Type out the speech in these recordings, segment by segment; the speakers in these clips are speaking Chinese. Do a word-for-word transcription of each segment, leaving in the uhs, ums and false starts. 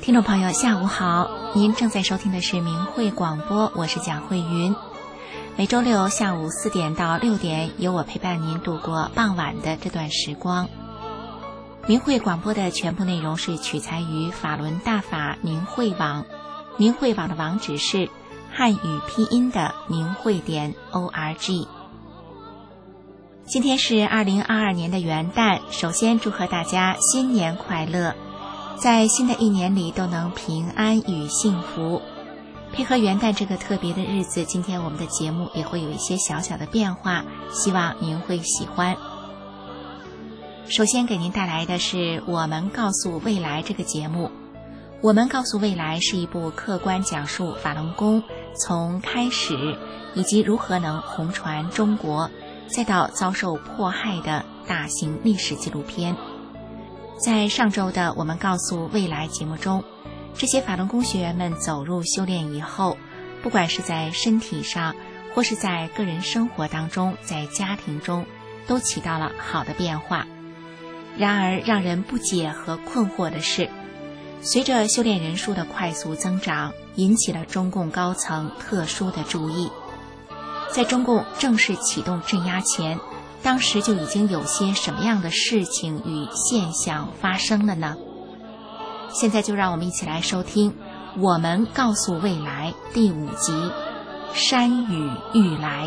听众朋友下午好，您正在收听的是明慧广播，我是蒋慧云。每周六下午四点到六点，由我陪伴您度过傍晚的这段时光。明慧广播的全部内容是取材于法轮大法明慧网，明慧网的网址是汉语拼音的明慧点 org。 今天是二零二二年的元旦，首先祝贺大家新年快乐，在新的一年里都能平安与幸福。配合元旦这个特别的日子，今天我们的节目也会有一些小小的变化，希望您会喜欢。首先给您带来的是我们告诉未来这个节目。我们告诉未来是一部客观讲述法轮功从开始以及如何能红传中国再到遭受迫害的大型历史纪录片。在上周的我们告诉未来节目中，这些法轮功学员们走入修炼以后，不管是在身体上或是在个人生活当中，在家庭中都起到了好的变化。然而让人不解和困惑的是，随着修炼人数的快速增长，引起了中共高层特殊的注意。在中共正式启动镇压前，当时就已经有些什么样的事情与现象发生了呢？现在就让我们一起来收听《我们告诉未来》第五集《山雨欲来》。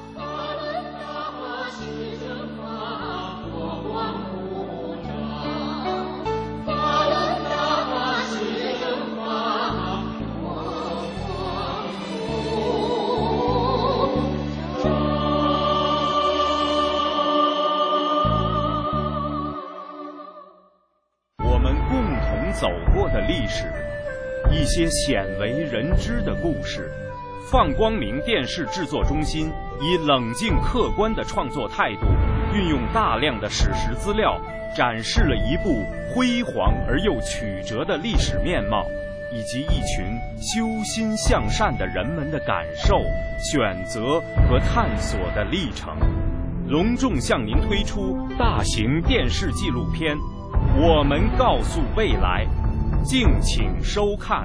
走过的历史，一些鲜为人知的故事。放光明电视制作中心以冷静客观的创作态度，运用大量的史实资料，展示了一部辉煌而又曲折的历史面貌，以及一群修心向善的人们的感受、选择和探索的历程。隆重向您推出大型电视纪录片，我们告诉未来，敬请收看。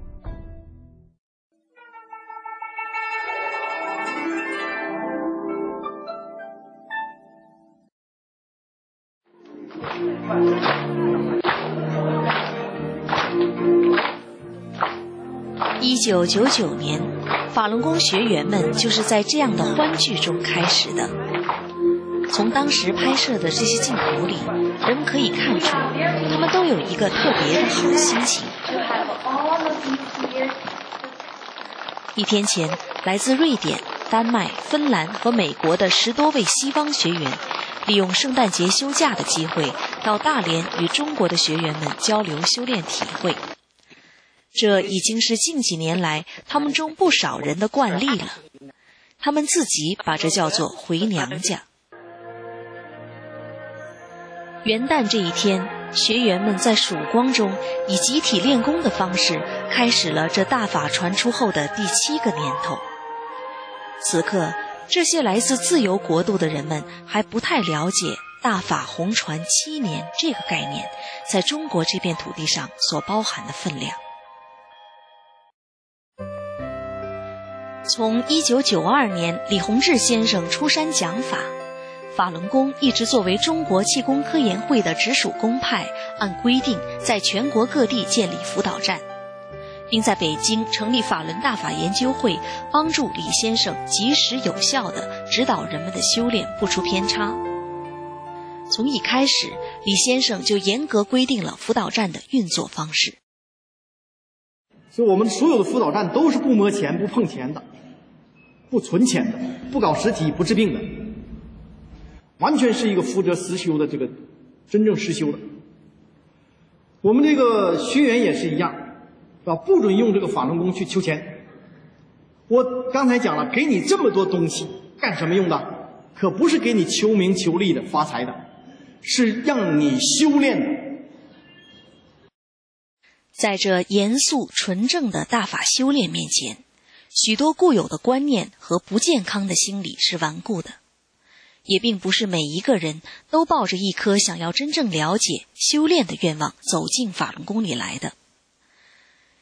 一九九九年，法轮功学员们就是在这样的欢聚中开始的。从当时拍摄的这些镜头里，人们可以看出，他们都有一个特别的好心情。一天前，来自瑞典、丹麦、芬兰和美国的十多位西方学员，利用圣诞节休假的机会，到大连与中国的学员们交流修炼体会。这已经是近几年来他们中不少人的惯例了。他们自己把这叫做回娘家。元旦这一天，学员们在曙光中以集体练功的方式开始了这大法传出后的第七个年头。此刻，这些来自自由国度的人们还不太了解大法红传七年这个概念在中国这片土地上所包含的分量。从一九九二年李洪志先生出山讲法，法轮功一直作为中国气功科研会的直属功派，按规定在全国各地建立辅导站，并在北京成立法轮大法研究会，帮助李先生及时有效地指导人们的修炼不出偏差。从一开始，李先生就严格规定了辅导站的运作方式。 所以我们所有的辅导站都是不摸钱、不碰钱的，不存钱的，不搞实体、不治病的，完全是一个福泽实修的这个真正实修的。我们这个学员也是一样，是吧？不准用这个法轮功去求钱。我刚才讲了，给你这么多东西干什么用的？可不是给你求名求利的、发财的，是让你修炼的。 在这严肃纯正的大法修炼面前，许多固有的观念和不健康的心理是顽固的，也并不是每一个人都抱着一颗想要真正了解修炼的愿望走进法轮功里来的。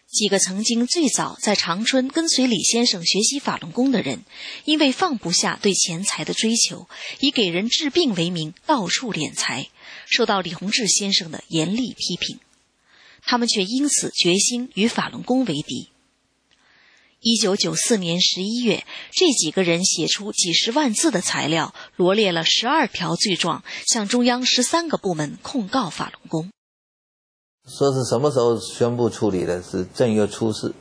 几个曾经最早在长春跟随李先生学习法轮功的人，因为放不下对钱财的追求，以给人治病为名到处敛财，受到李洪志先生的严厉批评。他们却因此决心与法轮功为敌。一九九四年十一月，这几个人写出几十万字的材料，罗列了十二条罪状，向中央十三个部门控告法轮功。 说是什么时候宣布处理的？是正月初四，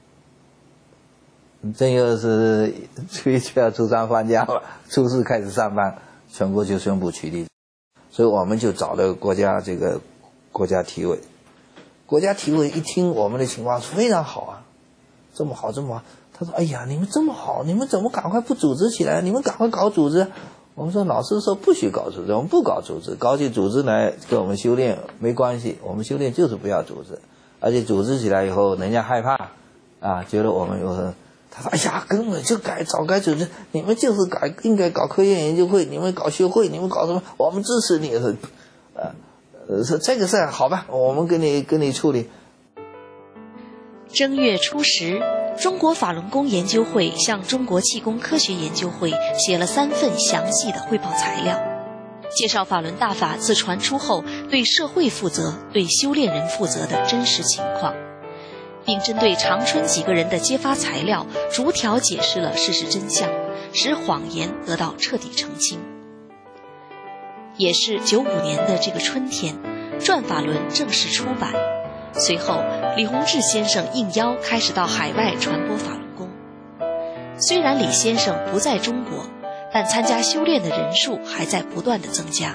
正月是初一、初二、初三放假了，初四开始上班，全国就宣布取缔。所以我们就找了国家这个国家体委，国家体委一听我们的情况非常好啊，这么好这么好，他说：“哎呀，你们这么好，你们怎么赶快不组织起来？你们赶快搞组织。”我们说老师说不许搞组织，我们不搞组织，搞起组织来跟我们修炼没关系，我们修炼就是不要组织，而且组织起来以后人家害怕啊，觉得我们有，他说：“哎呀，根本就改早该组织，你们就是改应该搞科研研究会，你们搞学会，你们搞什么，我们支持你。”呃，呃，说这个事儿好吧，我们给你给你处理。 正月初十，中国法轮功研究会向中国气功科学研究会写了三份详细的汇报材料，介绍法轮大法自传出后对社会负责、对修炼人负责的真实情况，并针对长春几个人的揭发材料逐条解释了事实真相，使谎言得到彻底澄清。也是九五年的这个春天，《转法轮》正式出版。随后，李洪志先生应邀开始到海外传播法轮功。虽然李先生不在中国，但参加修炼的人数还在不断的增加。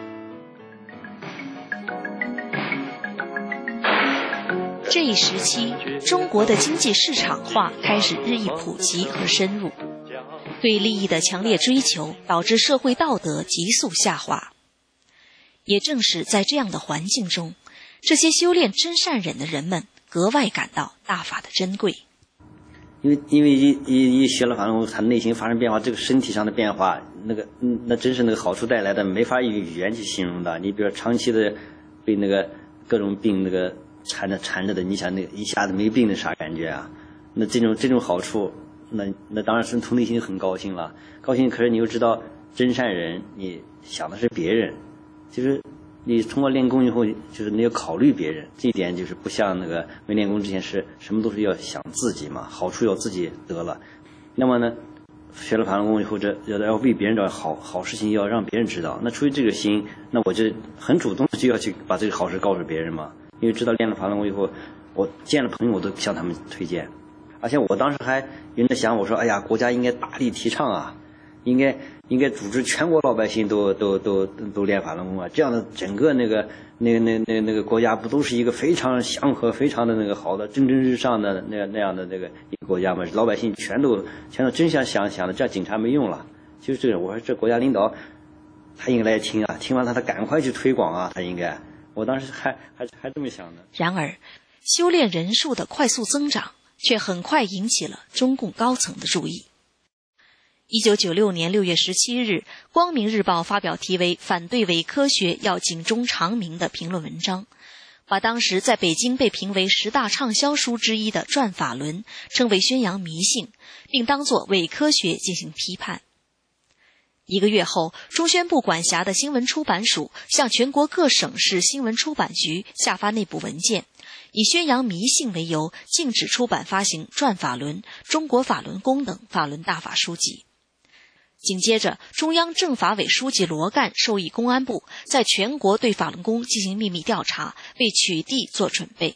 这一时期，中国的经济市场化开始日益普及和深入，对利益的强烈追求导致社会道德急速下滑。也正是在这样的环境中，这些修炼真善忍的人们格外感到大法的珍贵。 因为因为一一一学了法轮功，他内心发生变化，这个身体上的变化，那个嗯，那真是那个好处带来的，没法用语言去形容的。你比如说长期的被那个各种病那个缠着缠着的，你想那个一下子没病的啥感觉啊？那这种这种好处，那那当然是从内心很高兴了，高兴。可是你又知道真善忍，你想的是别人，就是你通过练功以后，就是你要考虑别人，这一点就是不像那个没练功之前是什么都是要想自己嘛，好处要自己得了。那么呢，学了法轮功以后，这要要为别人找好好事情，要让别人知道。那出于这个心，那我就很主动的就要去把这个好事告诉别人嘛。因为知道练了法轮功以后，我见了朋友我都向他们推荐。而且我当时还有人想，我说：“哎呀，国家应该大力提倡啊，应该。”应该组织全国老百姓都都都都练法轮功啊！这样的整个那个那个那那那个国家不都是一个非常祥和、非常的那个好的、蒸蒸日上的那那样的那个一个国家吗？老百姓全都全都真想想想的，这样警察没用了。就是这个，我说这国家领导他应该来听啊，听完他他赶快去推广啊，他应该。我当时还还还这么想的。 然而，修炼人数的快速增长，却很快引起了中共高层的注意。一九九六年六月十七日，《光明日报》发表题为《反对伪科学要警钟长鸣》的评论文章，把当时在北京被评为十大畅销书之一的《转法轮》称为宣扬迷信，并当作伪科学进行批判。一个月后，中宣部管辖的新闻出版署向全国各省市新闻出版局下发内部文件，以宣扬迷信为由，禁止出版发行《转法轮》《中国法轮功》等法轮大法书籍。紧接着，中央政法委书记罗干授意公安部在全国对法轮功进行秘密调查，为取缔做准备。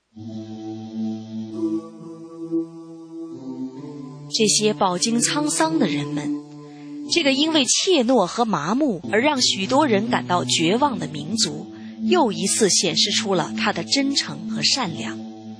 这些饱经沧桑的人们，这个因为怯懦和麻木而让许多人感到绝望的民族，又一次显示出了他的真诚和善良。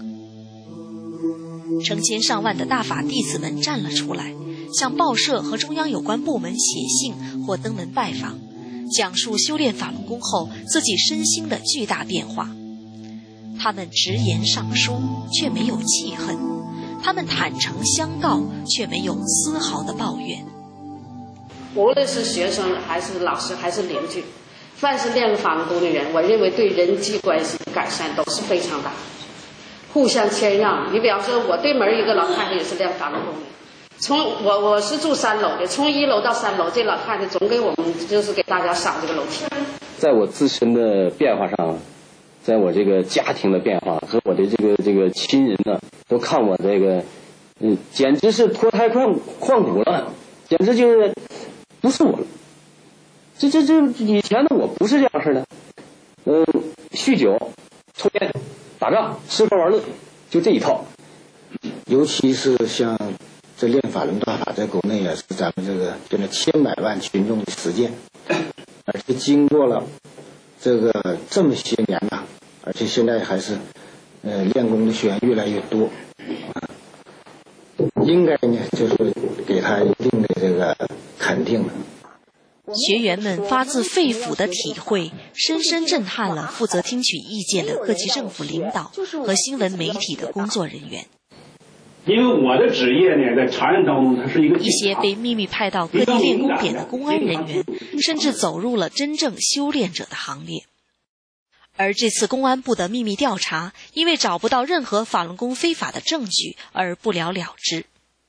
成千上万的大法弟子们站了出来，向报社和中央有关部门写信或登门拜访，讲述修炼法轮功后自己身心的巨大变化。他们直言上书，却没有气恨；他们坦诚相告，却没有丝毫的抱怨。 无论是学生还是老师还是邻居，凡是练了法轮功的人，我认为对人际关系的改善都是非常大。 互相谦让。你比方说，我对门一个老太太也是练法轮功的，从我我是住三楼的，从一楼到三楼，这老太太总给我们就是给大家上这个楼梯。 在我自身的变化上，在我这个家庭的变化和我的这个这个亲人呢，都看我这个，嗯，简直是脱胎换换骨了，简直就是不是我了。这这这以前的我不是这样式的，嗯，酗酒、抽烟、打仗、吃喝玩乐，就这一套。 尤其是像这练法轮大法，在国内也是咱们这个现在千百万群众的实践，而且经过了这个这么些年了，而且现在还是呃练功的学员越来越多，啊，应该呢就是给他一定的这个肯定了。 学员们发自肺腑的体会，深深震撼了负责听取意见的各级政府领导和新闻媒体的工作人员。 因为我的职业呢，在长安当中，它是一个一些被秘密派到各地练功点的公安人员，甚至走入了真正修炼者的行列。而这次公安部的秘密调查，因为找不到任何法轮功非法的证据而不了了之。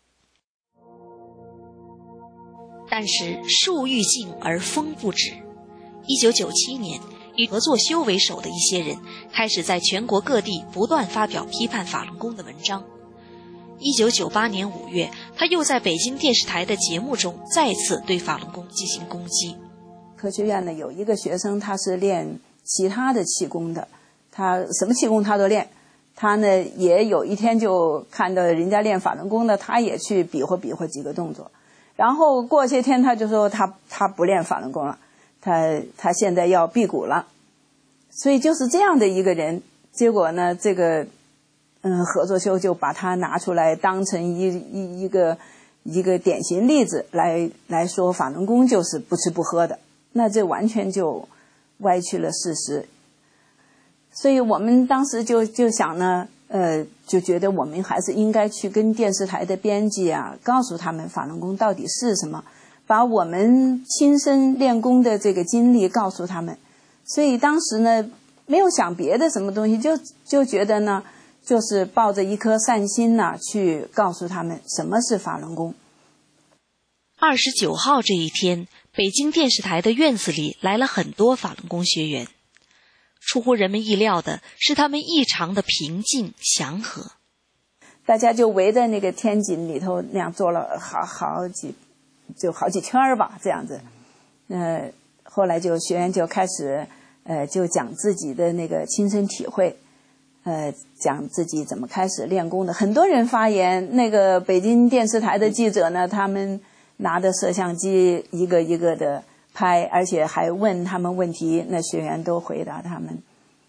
但是树欲静而风不止。一九九七年，以合作修为首的一些人开始在全国各地不断发表批判法轮功的文章。一九九八年五月，他又在北京电视台的节目中再次对法轮功进行攻击。 科学院呢有一个学生，他是练其他的气功的，他什么气功他都练。他呢也有一天就看到人家练法轮功的，他也去比划比划几个动作。然后过些天他就说他他不练法轮功了，他他现在要辟谷了。所以就是这样的一个人，结果呢这个嗯合作修就把他拿出来当成一一一个一个典型例子来来说法轮功就是不吃不喝的，那这完全就歪曲了事实。所以我们当时就就想呢呃，就觉得我们还是应该去跟电视台的编辑啊，告诉他们法轮功到底是什么，把我们亲身练功的这个经历告诉他们。所以当时呢，没有想别的什么东西，就就觉得呢，就是抱着一颗善心呢、啊，去告诉他们什么是法轮功。 二十九号这一天，北京电视台的院子里来了很多法轮功学员。出乎人们意料的是，他们异常的平静祥和。 大家就围在那个天井里头那样坐了好好几，就好几圈吧，这样子。呃，后来就学员就开始，呃，就讲自己的那个亲身体会，呃，讲自己怎么开始练功的。很多人发言，那个北京电视台的记者呢，他们拿着摄像机一个一个的拍，而且还问他们问题，那学员都回答他们。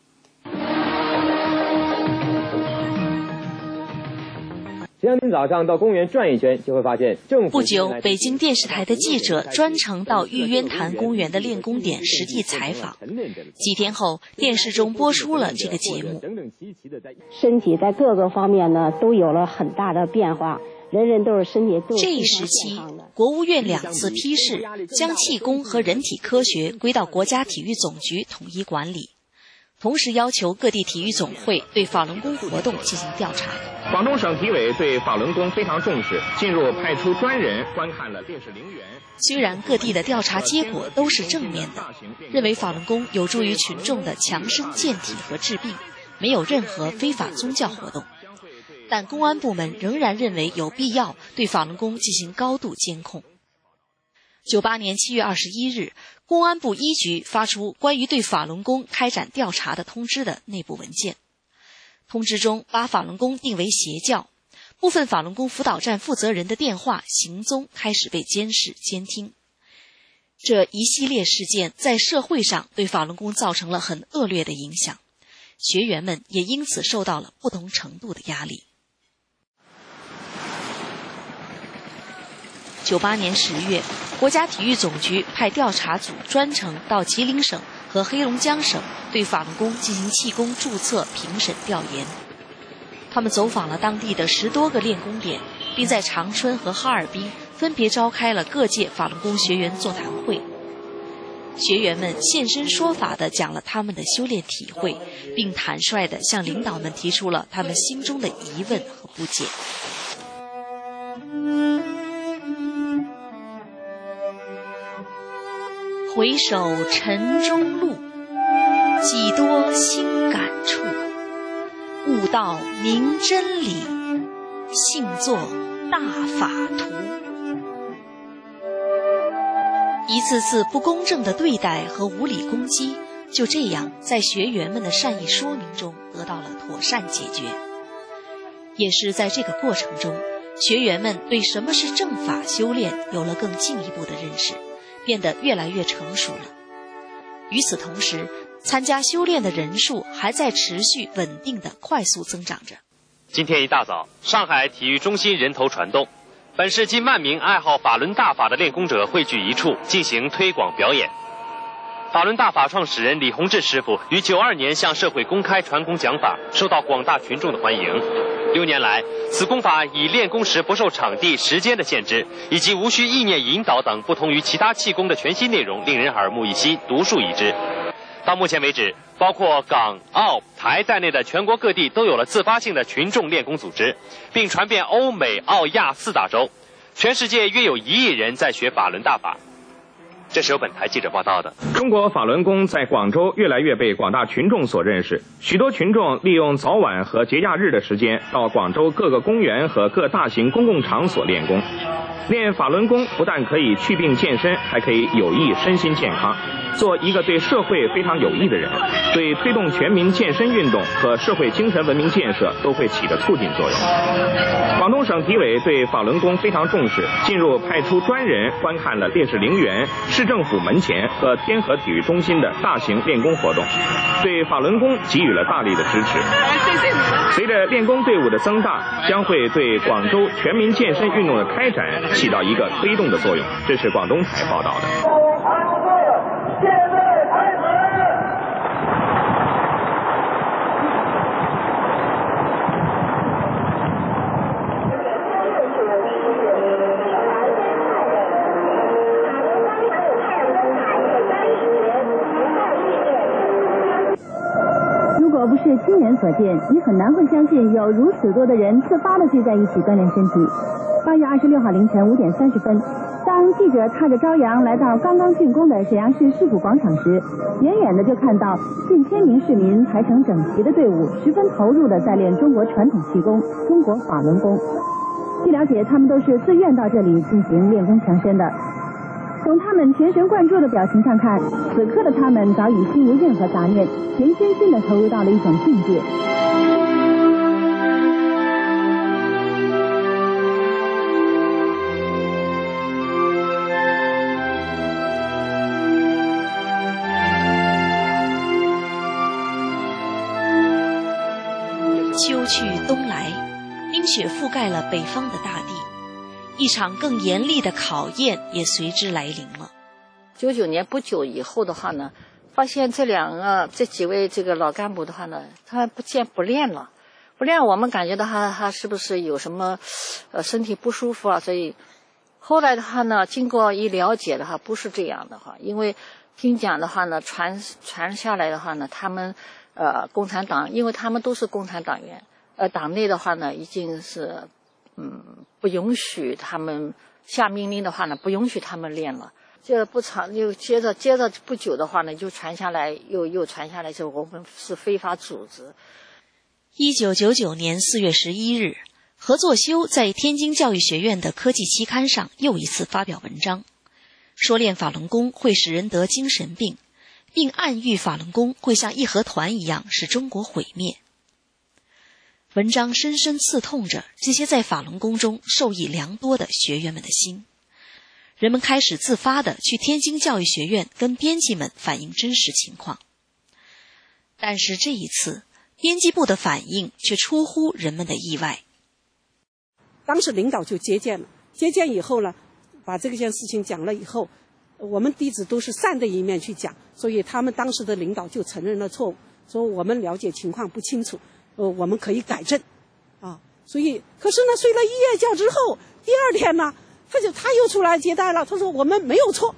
前两天早上到公园转一圈，就会发现政府。 不久，北京电视台的记者专程到玉渊潭公园的练功点实地采访。几天后，电视中播出了这个节目。 身体在各个方面呢都有了很大的变化。人人都是身体都。 这一时期，国务院两次批示，将气功和人体科学归到国家体育总局统一管理，同时要求各地体育总会对法轮功活动进行调查。 广东省体委对法轮功非常重视，进入派出专人观看了烈士陵园。 虽然各地的调查结果都是正面的，认为法轮功有助于群众的强身健体和治病，没有任何非法宗教活动。但公安部门仍然认为有必要对法轮功进行高度监控。九八年七月二十一日，公安部一局发出关于对法轮功开展调查的通知的内部文件。通知中把法轮功定为邪教，部分法轮功辅导站负责人的电话、行踪开始被监视监听。这一系列事件在社会上对法轮功造成了很恶劣的影响，学员们也因此受到了不同程度的压力。九八年十月，国家体育总局派调查组专程到吉林省和黑龙江省对法轮功进行气功注册评审调研。他们走访了当地的十多个练功点，并在长春和哈尔滨分别召开了各界法轮功学员座谈会。 学员们现身说法地讲了他们的修炼体会，并坦率地向领导们提出了他们心中的疑问和不解。回首晨中路，几多新感触。悟道明真理，信作大法图。一次次不公正的对待和无理攻击，就这样在学员们的善意说明中得到了妥善解决。也是在这个过程中，学员们对什么是正法修炼有了更进一步的认识，变得越来越成熟了。与此同时，参加修炼的人数还在持续稳定的快速增长着。 今天一大早，上海体育中心人头攒动，本市近万名爱好法轮大法的练功者汇聚一处进行推广表演。法轮大法创始人李洪志师傅于九二年向社会公开传功讲法，受到广大群众的欢迎。六年来，此功法以练功时不受场地、时间的限制，以及无需意念引导等不同于其他气功的全新内容，令人耳目一新、独树一帜。到目前为止，包括港、澳、台在内的全国各地都有了自发性的群众练功组织，并传遍欧美、澳、亚四大洲，全世界约有一亿人在学法轮大法。这是由本台记者报道的。 中国法轮功在广州越来越被广大群众所认识，许多群众利用早晚和节假日的时间，到广州各个公园和各大型公共场所练功。练法轮功不但可以祛病健身，还可以有益身心健康，做一个对社会非常有益的人，对推动全民健身运动和社会精神文明建设都会起着促进作用。广东省体委对法轮功非常重视，近日派出专人观看了烈士陵园、市政府门前和天河体育中心的大型练功活动，对法轮功给予了大力的支持。随着练功队伍的增大，将会对广州全民健身运动的开展起到一个推动的作用。这是广东台报道的。 如果不是亲眼所见，你很难会相信有如此多的人自发地聚在一起锻炼身体。八月二十六号凌晨五点三十分，当记者踏着朝阳来到刚刚竣工的沈阳市市府广场时，远远的就看到近千名市民排成整齐的队伍，十分投入的在练中国传统气功——中国法轮功。据了解，他们都是自愿到这里进行练功强身的。从他们全神贯注的表情上看，此刻的他们早已心无任何杂念，全身心的投入到了一种境界。 秋去冬来，冰雪覆盖了北方的大地，一场更严厉的考验也随之来临了。 九九年不久以后的话呢，发现这两个这几位这个老干部的话呢，他不见不练了，不练我们感觉到他他是不是有什么呃身体不舒服啊？所以后来的话呢，经过一了解的话，不是这样的哈，因为听讲的话呢，传传下来的话呢，他们呃共产党，因为他们都是共产党员，呃党内的话呢，已经是嗯不允许他们下命令的话呢，不允许他们练了。这不长，又接着接着不久的话呢，就传下来，又又传下来，就我们是非法组织。 一九九九年四月十一日，何作修在天津教育学院的科技期刊上又一次发表文章，说练法轮功会使人得精神病，并暗喻法轮功会像义和团一样使中国毁灭。文章深深刺痛着这些在法轮功中受益良多的学员们的心。人们开始自发地去天津教育学院跟编辑们反映真实情况。但是这一次，编辑部的反应却出乎人们的意外。 当时领导就接见了，接见以后呢，把这件事情讲了以后，我们弟子都是善的一面去讲，所以他们当时的领导就承认了错误，说我们了解情况不清楚，呃，我们可以改正，啊，所以可是呢，睡了一夜觉之后，第二天呢，他就他又出来接待了，他说我们没有错，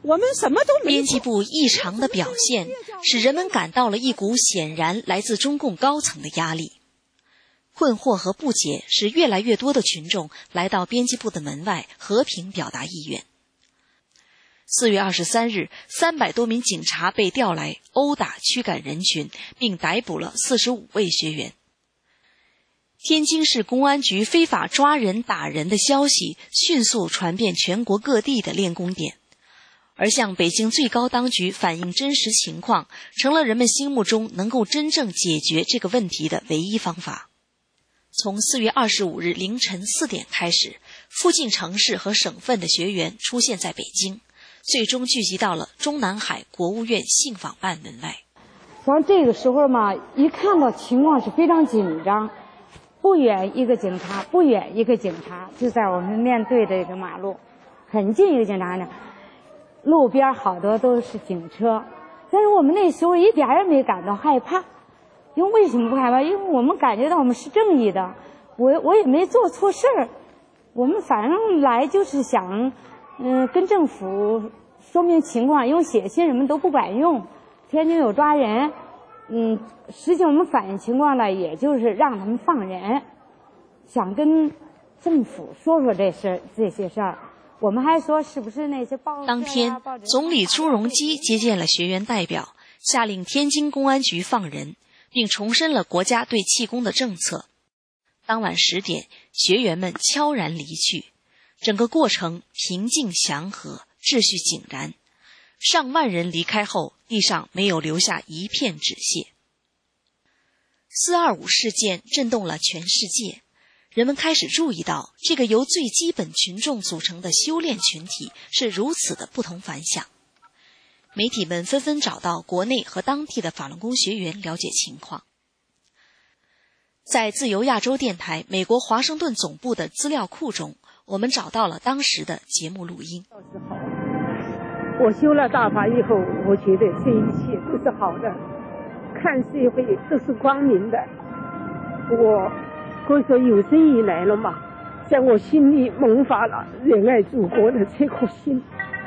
我们什么都没。 编辑部异常的表现，使人们感到了一股显然来自中共高层的压力。困惑和不解使越来越多的群众来到编辑部的门外和平表达意愿。四月二十三日，三百多名警察被调来殴打驱赶人群，并逮捕了四十五位学员。天津市公安局非法抓人打人的消息迅速传遍全国各地的练功点，而向北京最高当局反映真实情况，成了人们心目中能够真正解决这个问题的唯一方法。从四月二十五日凌晨四点开始，附近城市和省份的学员出现在北京，最终聚集到了中南海国务院信访办门外。 从这个时候嘛，一看到情况是非常紧张，不远一个警察，不远一个警察，就在我们面对的一个马路，很近一个警察呢。路边好多都是警车，但是我们那时候一点也没感到害怕。因为为什么不害怕？因为我们感觉到我们是正义的，我我也没做错事儿，我们反正来就是想，嗯、呃，跟政府说明情况，用写信什么都不管用。天津有抓人，嗯，实际我们反映情况呢，也就是让他们放人，想跟政府说说这事这些事儿。我们还说是不是那些报社、啊、 当天，总理朱镕基接见了学员代表，下令天津公安局放人，并重申了国家对气功的政策。当晚十点，学员们悄然离去，整个过程平静祥和，秩序井然。上万人离开后，地上没有留下一片纸屑。四二五事件震动了全世界，人们开始注意到这个由最基本群众组成的修炼群体是如此的不同凡响。媒体们纷纷找到国内和当地的法轮功学员了解情况。在自由亚洲电台美国华盛顿总部的资料库中，我们找到了当时的节目录音。 我修了大法以后，我觉得这一切都是好的，看社会都是光明的。我可以说有生以来了嘛，在我心里萌发了仁爱祖国的这颗心。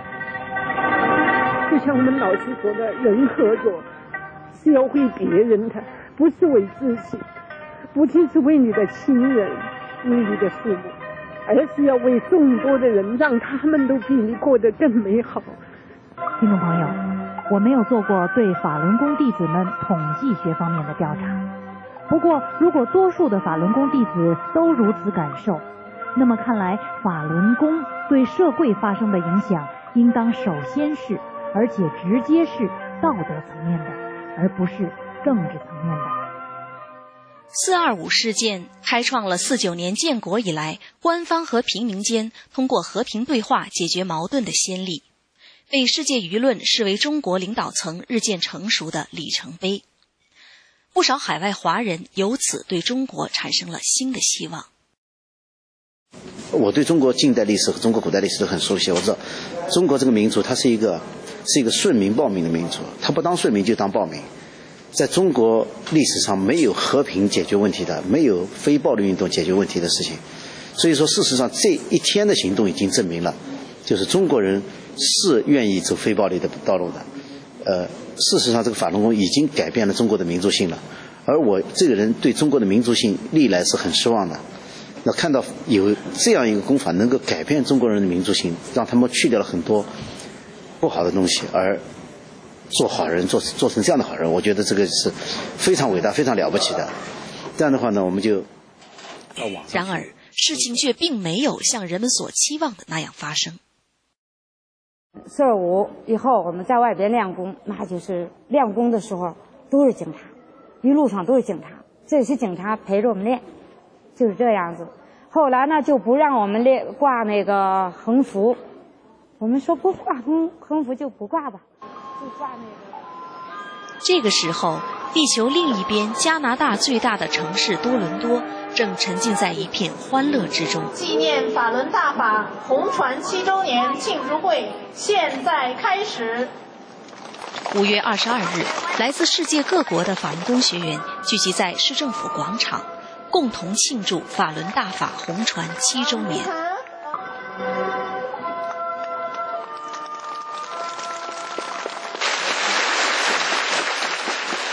就像我们老师说的，人合作是要为别人的，不是为自己，不仅是为你的亲人，为你的父母，而是要为众多的人，让他们都比你过得更美好。 听众朋友，我没有做过对法轮功弟子们统计学方面的调查，不过如果多数的法轮功弟子都如此感受，那么看来法轮功对社会发生的影响应当首先是而且直接是道德层面的，而不是政治层面的。 四二五事件开创了四九年建国以来官方和平民间通过和平对话解决矛盾的先例，被世界舆论视为中国领导层日渐成熟的里程碑。不少海外华人由此对中国产生了新的希望。 我对中国近代历史和中国古代历史都很熟悉，我知道中国这个民族它是一个是一个顺民暴民的民族，它不当顺民就当暴民。在中国历史上没有和平解决问题的，没有非暴力运动解决问题的事情。所以说事实上这一天的行动已经证明了，就是中国人是愿意走非暴力的道路的。呃，事实上这个法轮功已经改变了中国的民族性了，而我这个人对中国的民族性历来是很失望的。那看到有这样一个功法能够改变中国人的民族性，让他们去掉了很多不好的东西，而做好人，做做成这样的好人，我觉得这个是非常伟大非常了不起的。这样的话呢，我们就然而事情却并没有像人们所期望的那样发生。 四二五以后我们在外边练功，那就是练功的时候都是警察，一路上都是警察，这些警察陪着我们练，就是这样子。后来呢就不让我们练挂那个横幅，我们说不挂横横幅就不挂吧，就挂那个。 这个时候，地球另一边加拿大最大的城市多伦多正沉浸在一片欢乐之中。 纪念法轮大法红传七周年庆祝会现在开始。 五月二十二日，来自世界各国的法轮功学员聚集在市政府广场，共同庆祝法轮大法红传七周年。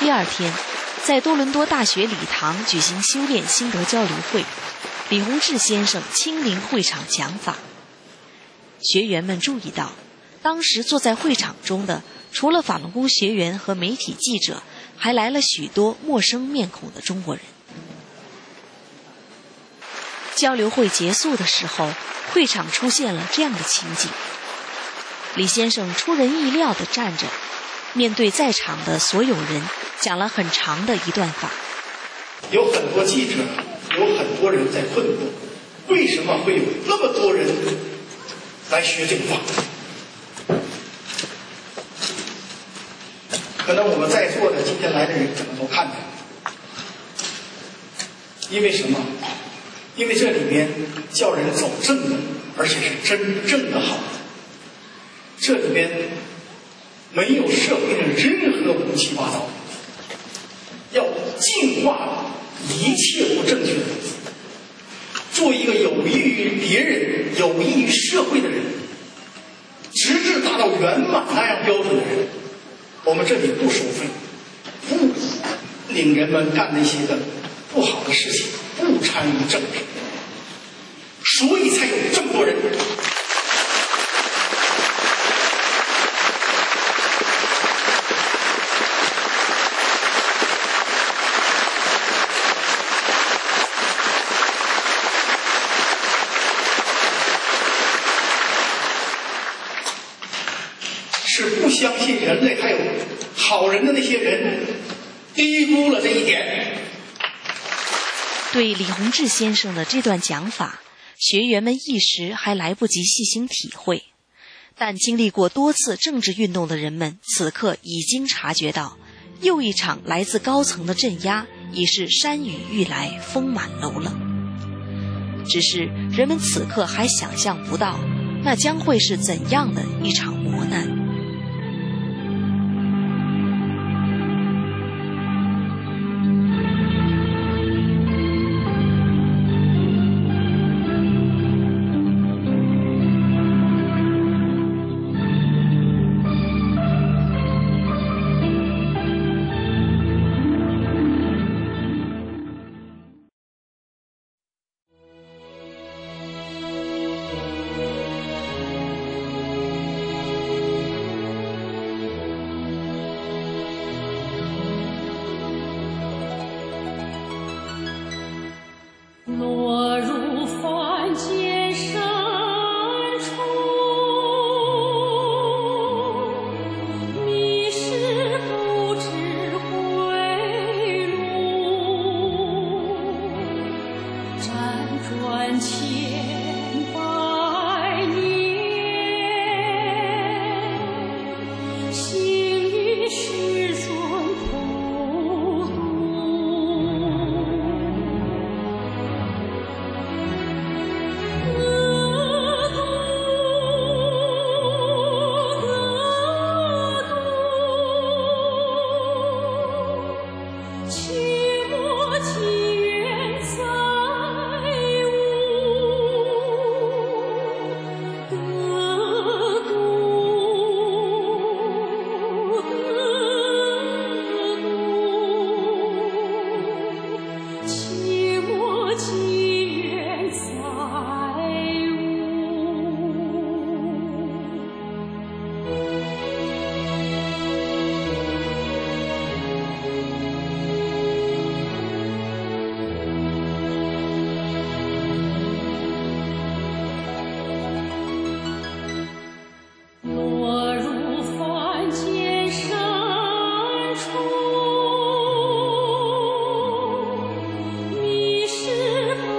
第二天，在多伦多大学礼堂举行修炼心得交流会，李洪志先生亲临会场讲法。学员们注意到，当时坐在会场中的除了法轮功学员和媒体记者，还来了许多陌生面孔的中国人。交流会结束的时候，会场出现了这样的情景：李先生出人意料地站着，面对在场的所有人，讲了很长的一段话。 有很多记者，有很多人在困惑，为什么会有那么多人来学这个法？可能我们在座的今天来的人可能都看到了，因为什么？因为这里面叫人走正的，而且是真正的好。这里边没有社会的任何乌七八糟，要净化一切不正确的，做一个有益于别人、有益于社会的人，直至达到圆满那样标准的人。我们这里不收费，不领人们干那些个不好的事情，不参与政治，所以才有这么多人。是不相信人类还有好人的那些人低估了这一点。 对李洪志先生的这段讲法，学员们一时还来不及细心体会，但经历过多次政治运动的人们，此刻已经察觉到，又一场来自高层的镇压已是山雨欲来风满楼了。只是人们此刻还想象不到，那将会是怎样的一场磨难。 落入凡间深处，迷失不知归路，辗转千百年，行于世尊普渡。是。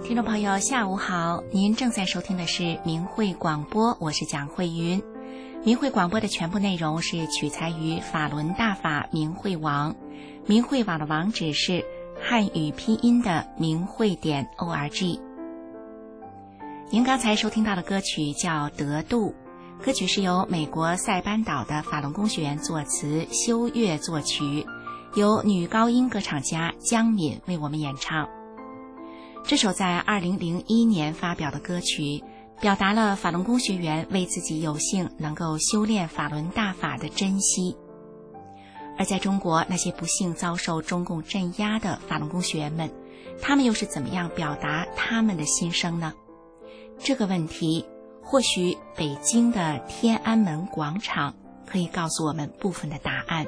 听众朋友下午好，您正在收听的是明慧广播，我是蒋慧云。明慧广播的全部内容是取材于法轮大法明慧网，明慧网的网址是汉语拼音的明慧点 org。 您刚才收听到的歌曲叫《得度》，歌曲是由美国塞班岛的法轮功学员作词，修月作曲，由女高音歌唱家江敏为我们演唱。这首在二零零一年发表的歌曲，表达了法轮功学员为自己有幸能够修炼法轮大法的珍惜。而在中国，那些不幸遭受中共镇压的法轮功学员们，他们又是怎么样表达他们的心声呢？这个问题，或许北京的天安门广场可以告诉我们部分的答案。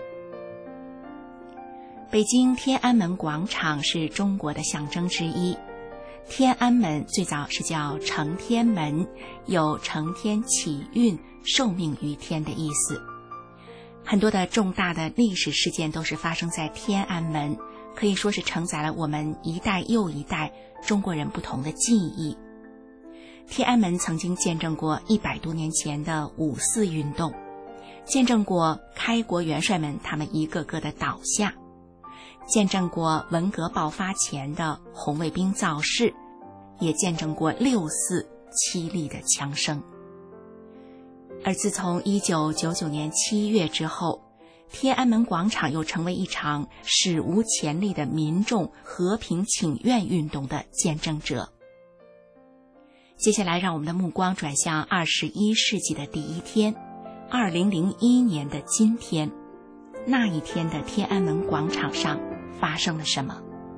北京天安门广场是中国的象征之一。天安门最早是叫承天门，有承天启运、受命于天的意思。很多的重大的历史事件都是发生在天安门，可以说是承载了我们一代又一代中国人不同的记忆。天安门曾经见证过一百多年前的五四运动，见证过开国元帅们他们一个个的倒下，见证过文革爆发前的红卫兵造势，也见证过六四凄厉的枪声。而自从一九九九年七月之后，天安门广场又成为一场史无前例的民众和平请愿运动的见证者。接下来让我们的目光转向二十一世纪的第一天，二零零一年的今天，那一天的天安门广场上发生了什么？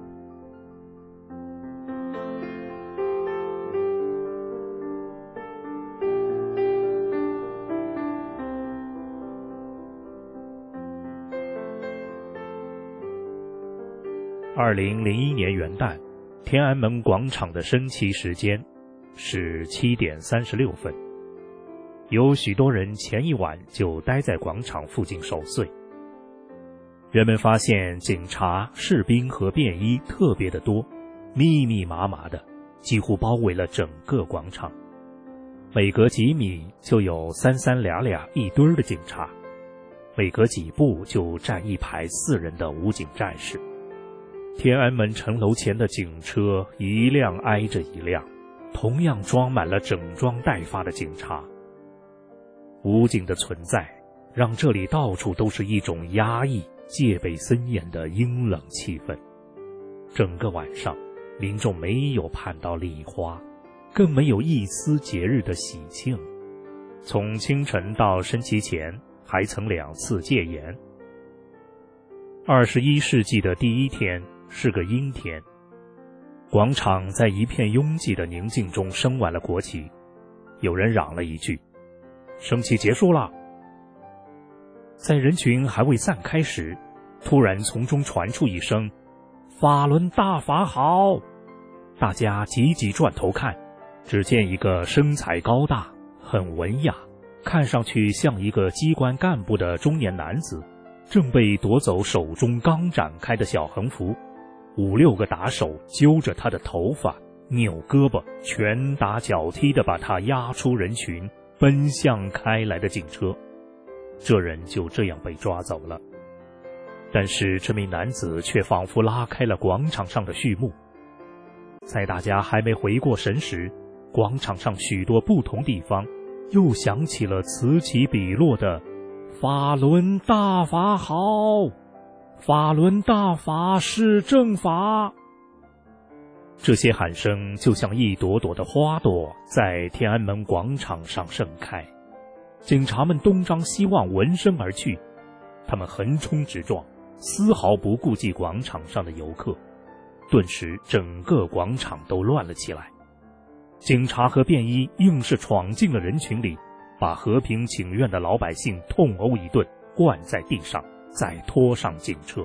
二零零一年元旦，天安门广场的升旗时间是七点三十六分。有许多人前一晚就待在广场附近守岁。人们发现警察、士兵和便衣特别的多，密密麻麻的，几乎包围了整个广场。每隔几米就有三三俩俩一堆的警察，每隔几步就站一排四人的武警战士。天安门城楼前的警车一辆挨着一辆，同样装满了整装待发的警察。武警的存在让这里到处都是一种压抑、戒备森严的阴冷气氛。整个晚上，民众没有盼到礼花，更没有一丝节日的喜庆。从清晨到升旗前，还曾两次戒严。二十一世纪的第一天是个阴天，广场在一片拥挤的宁静中升完了国旗。有人嚷了一句：“升旗结束了。”在人群还未散开时，突然从中传出一声：“法轮大法好！”大家急急转头看，只见一个身材高大、很文雅，看上去像一个机关干部的中年男子，正被夺走手中刚展开的小横幅。五六个打手揪着他的头发，扭胳膊，拳打脚踢地把他押出人群，奔向开来的警车。这人就这样被抓走了。但是这名男子却仿佛拉开了广场上的序幕。在大家还没回过神时，广场上许多不同地方又响起了此起彼落的法轮大法好，法轮大法是正法。这些喊声就像一朵朵的花朵在天安门广场上盛开。警察们东张西望，闻声而去，他们横冲直撞，丝毫不顾及广场上的游客。顿时整个广场都乱了起来。警察和便衣硬是闯进了人群里，把和平请愿的老百姓痛殴一顿，灌在地上，再拖上警车。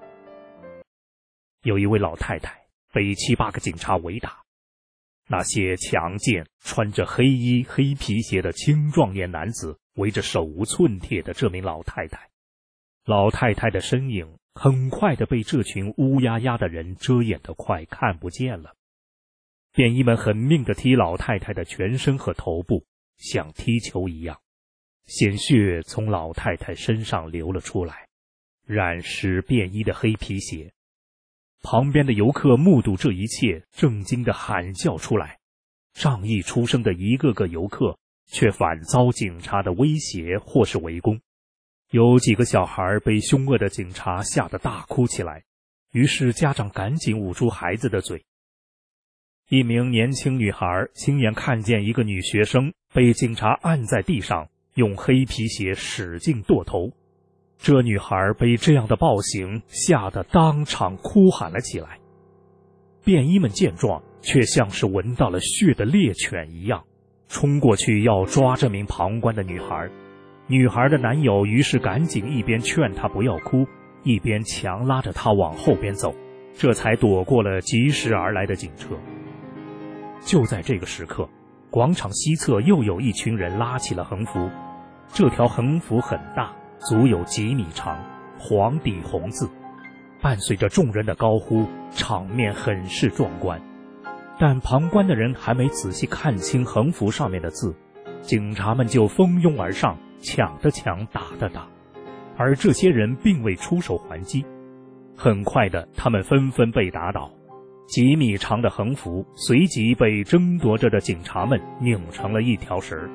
有一位老太太被七八个警察围打，那些强健穿着黑衣黑皮鞋的青壮年男子围着手无寸铁的这名老太太，老太太的身影很快地被这群乌压压的人遮掩得快看不见了。 便衣们狠命地踢老太太的全身和头部，像踢球一样，鲜血从老太太身上流了出来，染湿便衣的黑皮鞋。旁边的游客目睹这一切，震惊地喊叫出来。仗义出声的一个个游客却反遭警察的威胁或是围攻。有几个小孩被凶恶的警察吓得大哭起来，于是家长赶紧捂住孩子的嘴。一名年轻女孩亲眼看见一个女学生被警察按在地上，用黑皮鞋使劲剁头。这女孩被这样的暴行吓得当场哭喊了起来。便衣们见状，却像是闻到了血的猎犬一样，冲过去要抓这名旁观的女孩。女孩的男友于是赶紧一边劝她不要哭，一边强拉着她往后边走，这才躲过了疾驶而来的警车。就在这个时刻，广场西侧又有一群人拉起了横幅。这条横幅很大，足有几米长，黄底红字，伴随着众人的高呼，场面很是壮观。但旁观的人还没仔细看清横幅上面的字，警察们就蜂拥而上，抢的抢，打的打，而这些人并未出手还击。很快的，他们纷纷被打倒，几米长的横幅随即被争夺着的警察们拧成了一条绳。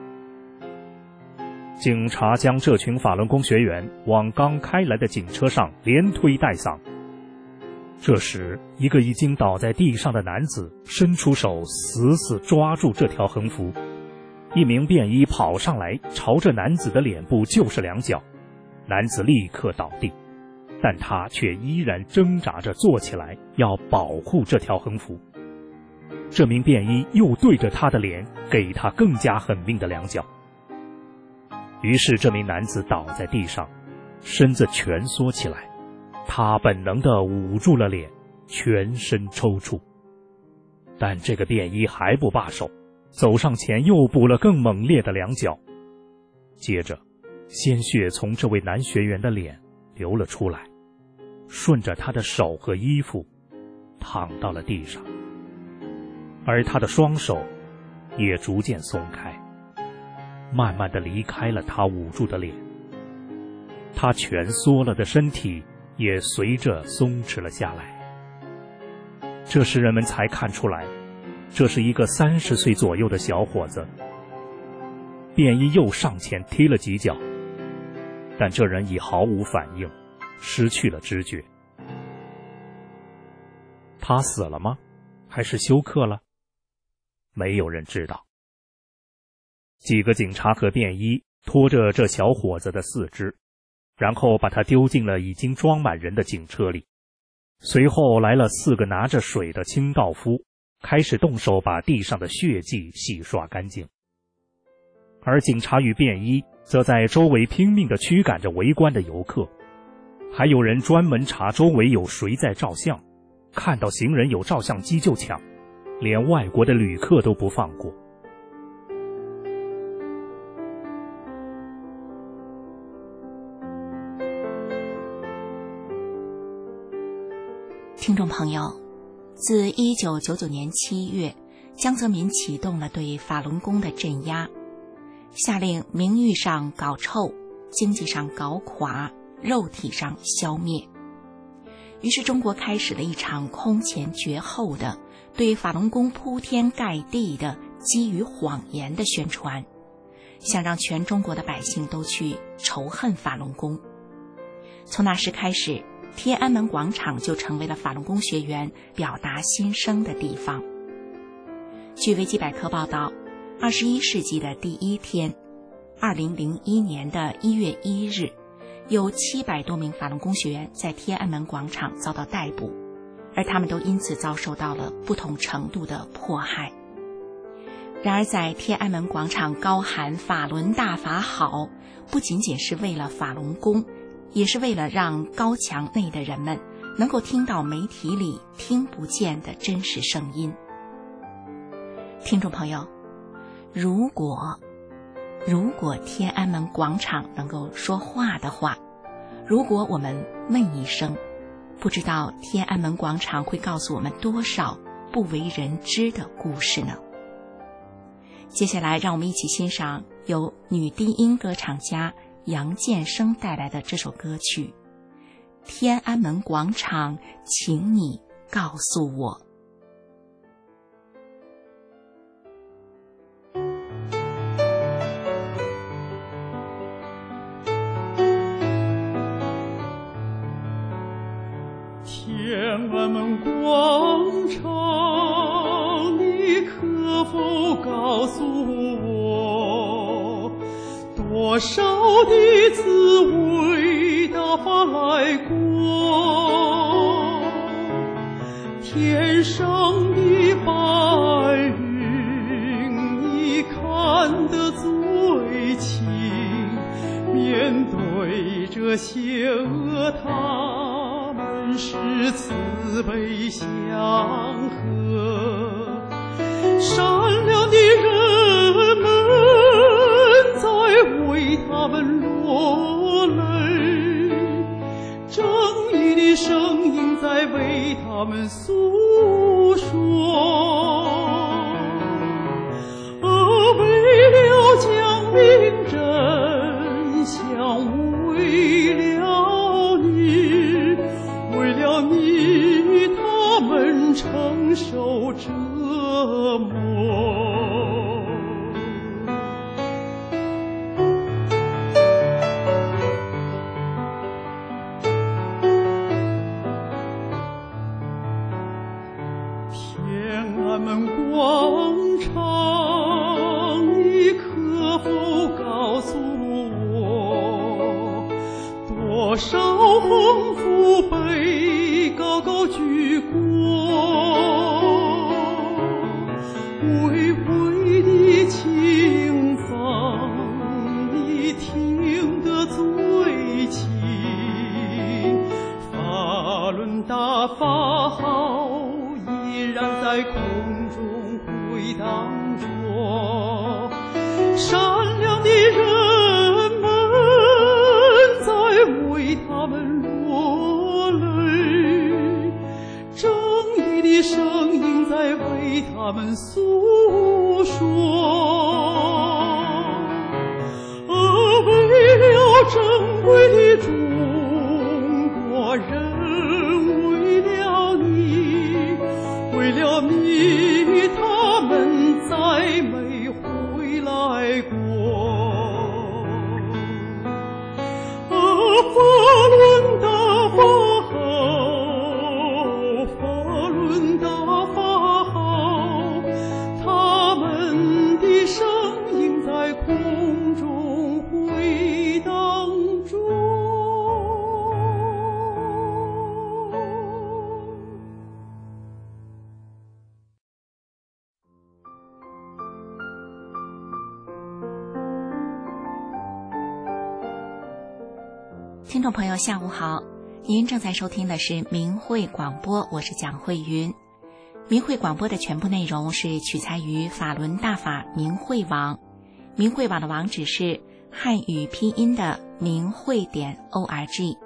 警察将这群法轮功学员往刚开来的警车上连推带搡。这时，一个已经倒在地上的男子伸出手死死抓住这条横幅。一名便衣跑上来，朝着男子的脸部就是两脚，男子立刻倒地，但他却依然挣扎着坐起来，要保护这条横幅。这名便衣又对着他的脸给他更加狠命的两脚。于是这名男子倒在地上，身子蜷缩起来，他本能地捂住了脸，全身抽搐。但这个便衣还不罢手，走上前又补了更猛烈的两脚。接着，鲜血从这位男学员的脸流了出来，顺着他的手和衣服淌到了地上，而他的双手也逐渐松开，慢慢地离开了他捂住的脸。他蜷缩了的身体也随着松弛了下来。这时人们才看出来，这是一个三十岁左右的小伙子。便衣又上前踢了几脚，但这人已毫无反应，失去了知觉。他死了吗？还是休克了？没有人知道。几个警察和便衣拖着这小伙子的四肢，然后把他丢进了已经装满人的警车里。随后来了四个拿着水的清道夫，开始动手把地上的血迹洗刷干净。而警察与便衣则在周围拼命地驱赶着围观的游客，还有人专门查周围有谁在照相，看到行人有照相机就抢，连外国的旅客都不放过。 听众朋友，自一九九九年七月，江泽民启动了对法轮功的镇压，下令名誉上搞臭，经济上搞垮，肉体上消灭。于是中国开始了一场空前绝后的对法轮功铺天盖地的基于谎言的宣传，想让全中国的百姓都去仇恨法轮功。从那时开始，天安门广场就成为了法轮功学员表达心声的地方。据维基百科报道，二十一世纪的第一天，二零零一年的一月一日，有七百多名法轮功学员在天安门广场遭到逮捕，而他们都因此遭受到了不同程度的迫害。然而在天安门广场高喊法轮大法好，不仅仅是为了法轮功，也是为了让高墙内的人们能够听到媒体里听不见的真实声音。听众朋友，如果如果天安门广场能够说话的话，如果我们问一声，不知道天安门广场会告诉我们多少不为人知的故事呢？接下来，让我们一起欣赏由女低音歌唱家杨建生带来的这首歌曲《天安门广场，请你告诉我》。 天安门广场，你可否告诉我，多少的次伟大法来过？天上的白云，你看得最清，面对着邪恶他们是慈悲祥和，善良的人们在为他们落泪，正义的声音在为他们诉说。而为了讲明真相，为了你，为了你，他们承受折磨。天安门广场，你可否告诉我，多少横幅被高高举过？巍巍的琴房，你听得最清，法轮大法号依然在空中回荡着，善良的人们在为他们落泪，正义的声音在为他们诉说。而为了珍贵的中国人，为了你，为了你，他们再没回来过。而法轮大法号，法轮大法号，他们的声音在空中回荡中。 听众朋友下午好，您正在收听的是明慧广播，我是蒋慧云。明慧广播的全部内容是取材于法轮大法明慧网，明慧网的网址是汉语拼音的明慧点 org。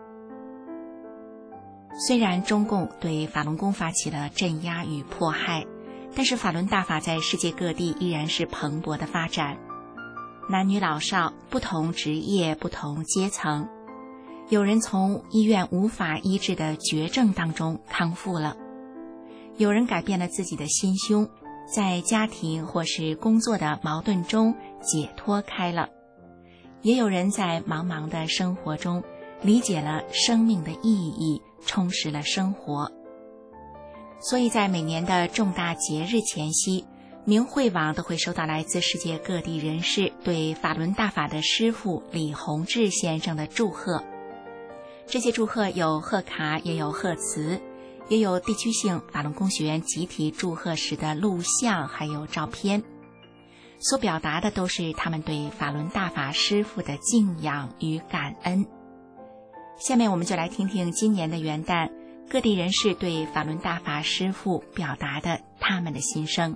虽然中共对法轮功发起了镇压与迫害，但是法轮大法在世界各地依然是蓬勃的发展，男女老少，不同职业，不同阶层，有人从医院无法医治的绝症当中康复了，有人改变了自己的心胸，在家庭或是工作的矛盾中解脱开了，也有人在茫茫的生活中理解了生命的意义，充实了生活。所以在每年的重大节日前夕，明慧网都会收到来自世界各地人士对法轮大法的师父李洪志先生的祝贺。这些祝贺有贺卡，也有贺词，也有地区性法轮功学员集体祝贺时的录像，还有照片，所表达的都是他们对法轮大法师父的敬仰与感恩。下面我们就来听听今年的元旦各地人士对法轮大法师父表达的他们的心声。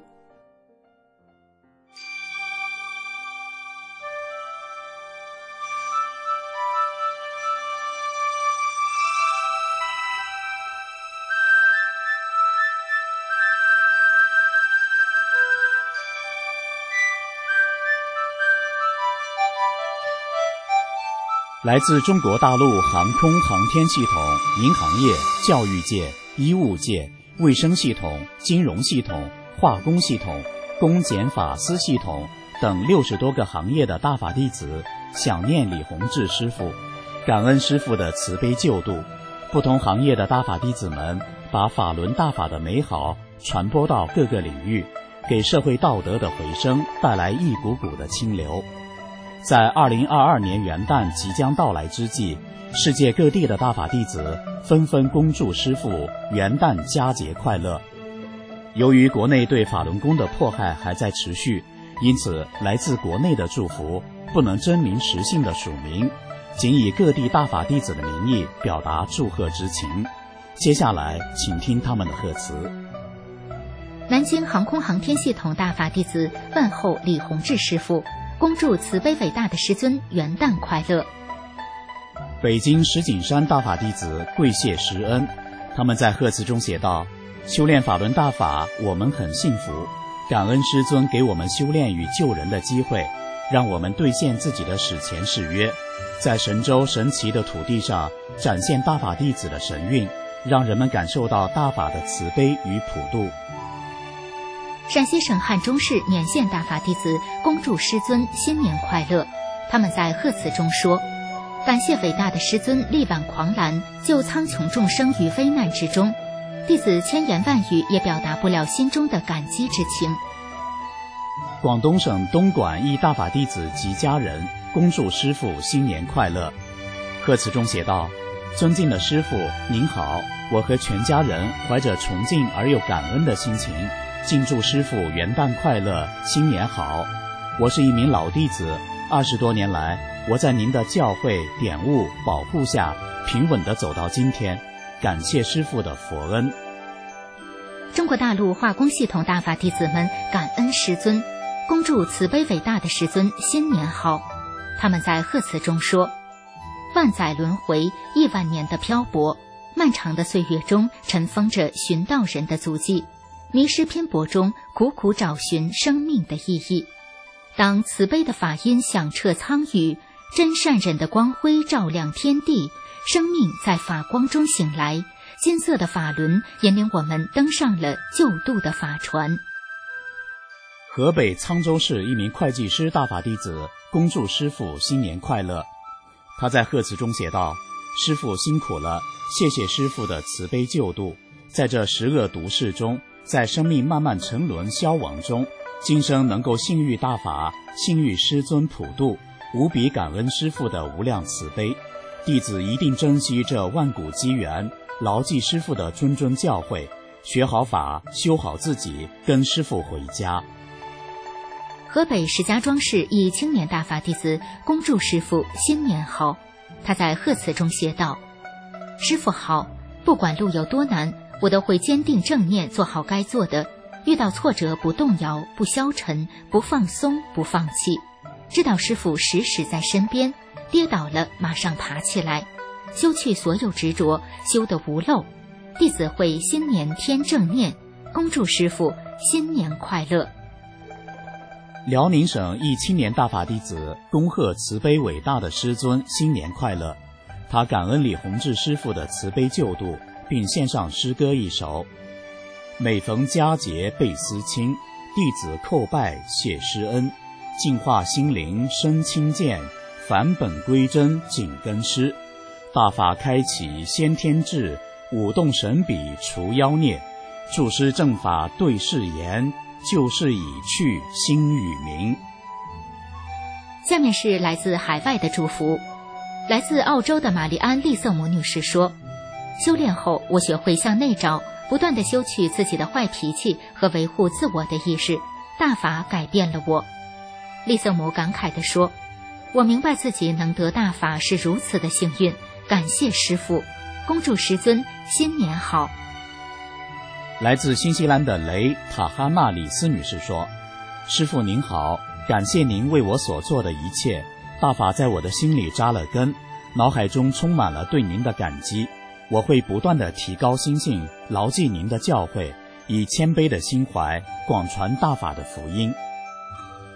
来自中国大陆航空航天系统、银行业、教育界、医务界、卫生系统、金融系统、化工系统、公检法司系统等六十多个行业的大法弟子想念李洪志师父，感恩师父的慈悲救度。不同行业的大法弟子们把法轮大法的美好传播到各个领域，给社会道德的回升带来一股股的清流。在二零二二年元旦即将到来之际，世界各地的大法弟子纷纷恭祝师父元旦佳节快乐。由于国内对法轮功的迫害还在持续，因此来自国内的祝福不能真名实姓的署名，仅以各地大法弟子的名义表达祝贺之情。接下来请听他们的贺词。 南京航空航天系统大法弟子问候李洪志师父，恭祝慈悲伟大的师尊元旦快乐。 北京石景山大法弟子跪谢师恩，他们在贺词中写道：修炼法轮大法，我们很幸福，感恩师尊给我们修炼与救人的机会，让我们兑现自己的史前誓约，在神州神奇的土地上展现大法弟子的神韵，让人们感受到大法的慈悲与普度。 陕西省汉中市勉县大法弟子恭祝师尊新年快乐。他们在贺词中说：感谢伟大的师尊力挽狂澜，救苍穹众生于危难之中，弟子千言万语也表达不了心中的感激之情。 广东省东莞一大法弟子及家人恭祝师父新年快乐。贺词中写道：尊敬的师父您好，我和全家人怀着崇敬而又感恩的心情，敬祝师父元旦快乐，新年好。我是一名老弟子，二十多年来，我在您的教诲点悟保护下，平稳地走到今天，感谢师父的佛恩。 中国大陆化工系统大法弟子们感恩师尊，恭祝慈悲伟大的师尊新年好。他们在贺词中说：万载轮回，亿万年的漂泊，漫长的岁月中尘封着寻道人的足迹，迷失拼搏中苦苦找寻生命的意义。当慈悲的法音响彻苍宇，真善忍的光辉照亮天地，生命在法光中醒来，金色的法轮引领我们登上了救度的法船。 河北沧州市一名会计师大法弟子恭祝师父新年快乐。他在贺词中写道：师父辛苦了，谢谢师父的慈悲救度，在这十恶毒世中，在生命慢慢沉沦消亡中，今生能够信遇大法，信遇师尊普度，无比感恩师父的无量慈悲。弟子一定珍惜这万古机缘，牢记师父的谆谆教诲，学好法，修好自己，跟师父回家。 河北石家庄市一青年大法弟子恭祝师父新年好。他在贺词中写道：师父好，不管路有多难，我都会坚定正念做好该做的，遇到挫折不动摇，不消沉，不放松，不放弃，知道师父时时在身边，跌倒了马上爬起来，修去所有执着，修得无漏。弟子会新年添正念，恭祝师父新年快乐。 辽宁省一青年大法弟子恭贺慈悲伟大的师尊新年快乐。他感恩李洪志师父的慈悲救度，并献上诗歌一首：每逢佳节倍思亲，弟子叩拜谢师恩，净化心灵生清见，返本归真紧跟师，大法开启先天智，舞动神笔除妖孽，注师正法对誓言，旧事已去新与明。 下面是来自海外的祝福。来自澳洲的玛丽安·利瑟姆女士说：修炼后，我学会向内找，不断地修去自己的坏脾气和维护自我的意识，大法改变了我。利瑟姆感慨地说：我明白自己能得大法是如此的幸运，感谢师父，恭祝师尊新年好。 来自新西兰的雷塔哈纳里斯女士说：师父您好，感谢您为我所做的一切，大法在我的心里扎了根，脑海中充满了对您的感激，我会不断地提高心性，牢记您的教诲，以谦卑的心怀广传大法的福音。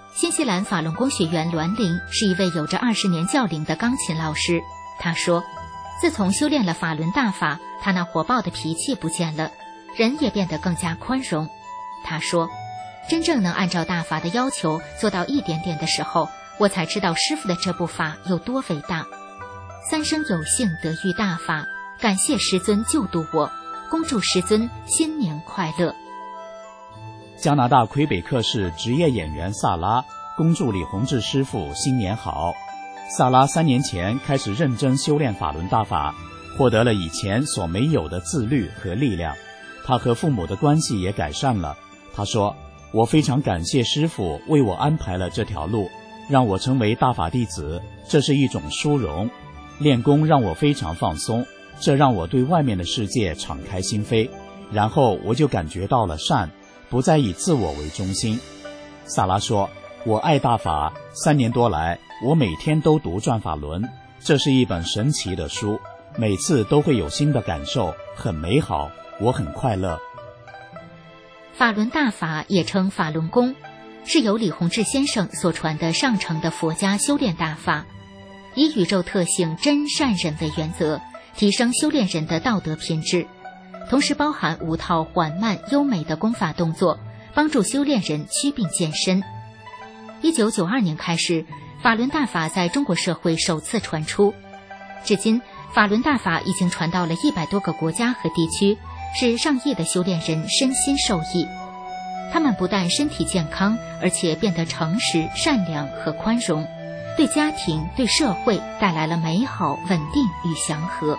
新西兰法轮功学员栾玲是一位有着二十年教龄的钢琴老师。她说，自从修炼了法轮大法，她那火爆的脾气不见了，人也变得更加宽容。她说，真正能按照大法的要求做到一点点的时候，我才知道师父的这部法有多伟大。三生有幸得遇大法，感谢师尊救度我，恭祝师尊新年快乐。 加拿大魁北克市职业演员萨拉恭祝李洪志师傅新年好。萨拉三年前开始认真修炼法轮大法，获得了以前所没有的自律和力量。他和父母的关系也改善了。他说，我非常感谢师父为我安排了这条路，让我成为大法弟子，这是一种殊荣。练功让我非常放松，这让我对外面的世界敞开心扉，然后我就感觉到了善，不再以自我为中心。萨拉说，我爱大法，三年多来，我每天都读转法轮，这是一本神奇的书，每次都会有新的感受，很美好，我很快乐。 法轮大法也称法轮功，是由李洪志先生所传的上乘的佛家修炼大法，以宇宙特性真善忍为原则，提升修炼人的道德品质，同时包含五套缓慢优美的功法动作，帮助修炼人祛病健身。一九九二年开始，法轮大法在中国社会首次传出，至今法轮大法已经传到了一百多个国家和地区，使上亿的修炼人身心受益。他们不但身体健康，而且变得诚实、善良和宽容，对家庭、对社会带来了美好、稳定与祥和。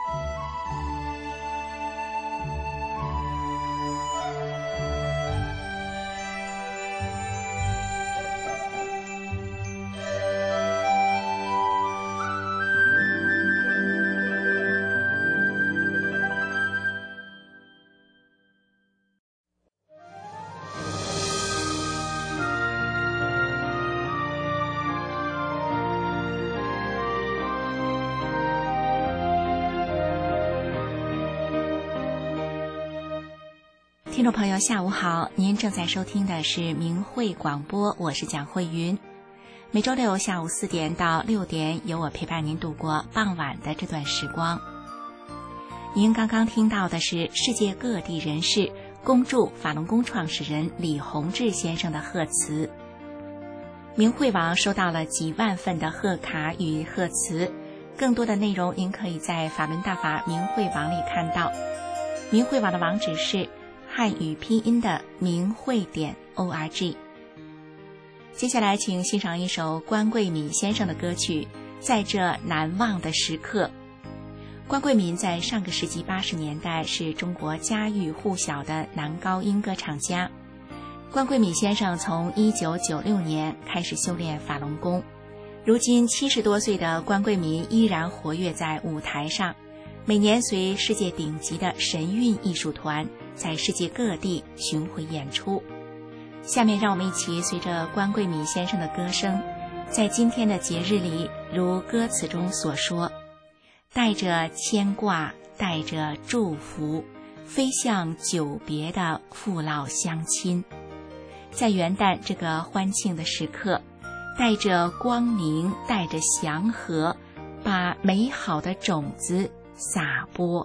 听众朋友下午好，您正在收听的是明慧广播，我是蒋慧云。每周六下午四点到六点，由我陪伴您度过傍晚的这段时光。您刚刚听到的是世界各地人士恭祝法轮功创始人李洪志先生的贺词。明慧网收到了几万份的贺卡与贺词，更多的内容您可以在法轮大法明慧网里看到。明慧网的网址是汉语拼音的明慧点 org。 接下来请欣赏一首关桂敏先生的歌曲《在这难忘的时刻》。关桂敏在上个世纪八十年代是中国家喻户晓的男高音歌唱家。关桂敏先生从一九九六年开始修炼法轮功，如今七十多岁的关桂敏依然活跃在舞台上，每年随世界顶级的神韵艺术团在世界各地巡回演出。下面让我们一起随着关桂敏先生的歌声，在今天的节日里，如歌词中所说，带着牵挂，带着祝福，飞向久别的父老乡亲。在元旦这个欢庆的时刻，带着光明，带着祥和，把美好的种子撒播。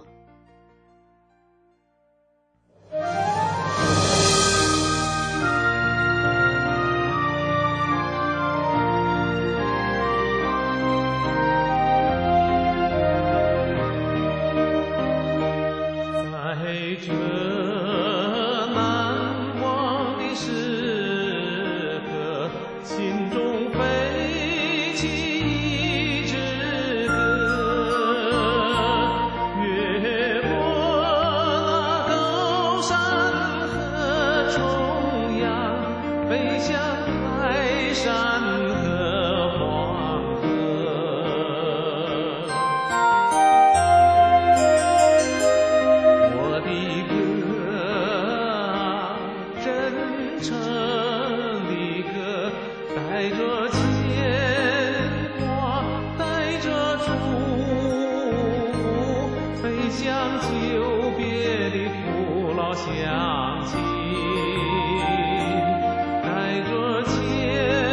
乡亲，带着牵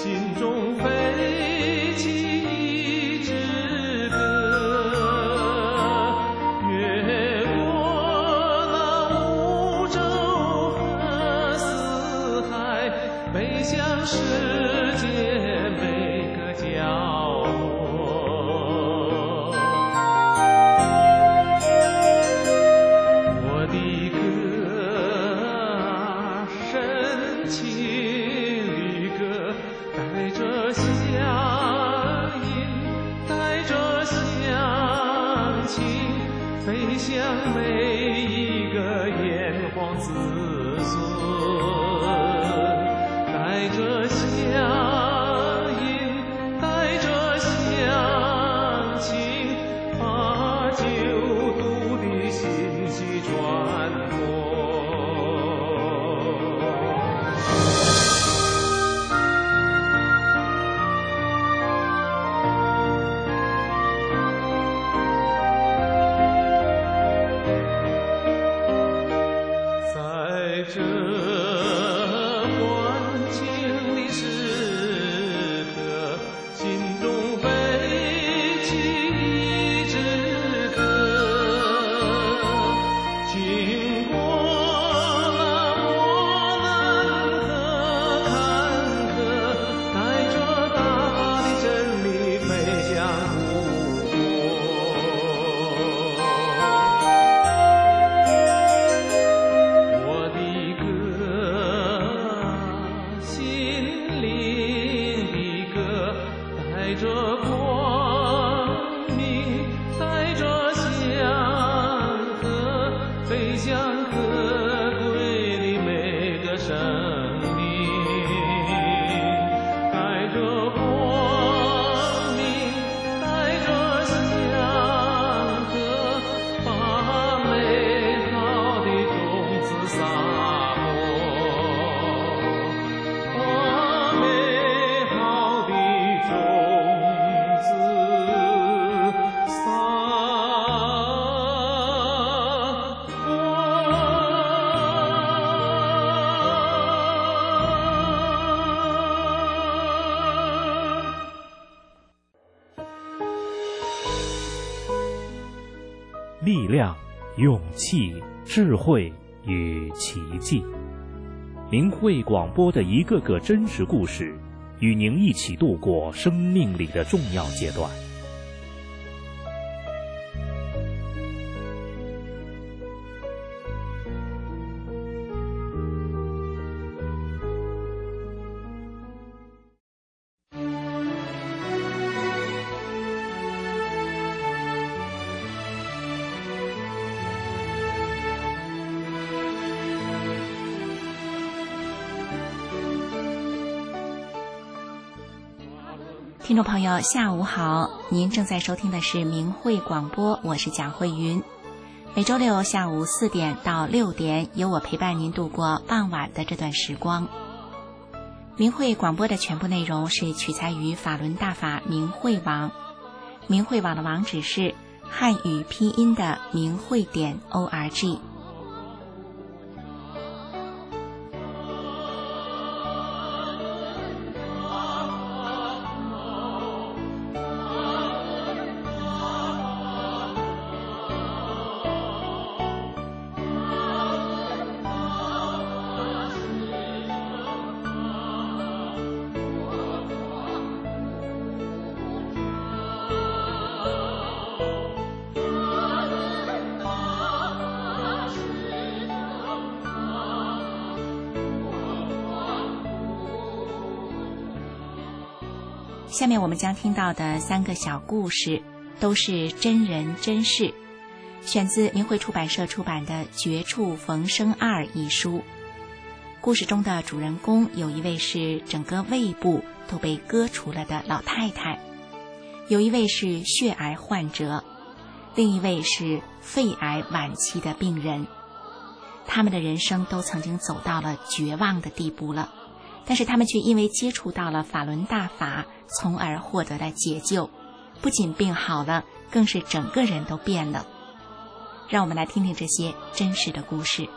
心中飞起一支歌，越过那五洲和四海，飞向世界每个角落。我的歌啊，深情的歌，带着乡音，带着乡情，飞向每一个炎黄子孙，带着乡音，带着乡情，把九都的信息传播。在这欢庆的时刻，心中飞起一支歌，经过那磨难和坎坷，带着大把的真理飞向故国。我的歌啊，心灵的歌，带着光明，带着祥和，飞向可贵的每个生命，带着光明，带着祥和，把美好的种子撒播，把美好的种子撒力量、勇气、智慧与奇迹。明慧广播的一个个真实故事，与您一起度过生命里的重要阶段。 听众朋友下午好，您正在收听的是明慧广播，我是蒋慧云。每周六下午四点到六点，由我陪伴您度过傍晚的这段时光。明慧广播的全部内容是取材于法轮大法明慧网，明慧网的网址是汉语拼音的明慧点 org。下面我们将听到的三个小故事都是真人真事，选自明慧出版社出版的《绝处逢生二》一书。故事中的主人公有一位是整个胃部都被割除了的老太太，有一位是血癌患者，另一位是肺癌晚期的病人。他们的人生都曾经走到了绝望的地步了，但是他们却因为接触到了法轮大法，从而获得了解救，不仅病好了，更是整个人都变了。让我们来听听这些真实的故事。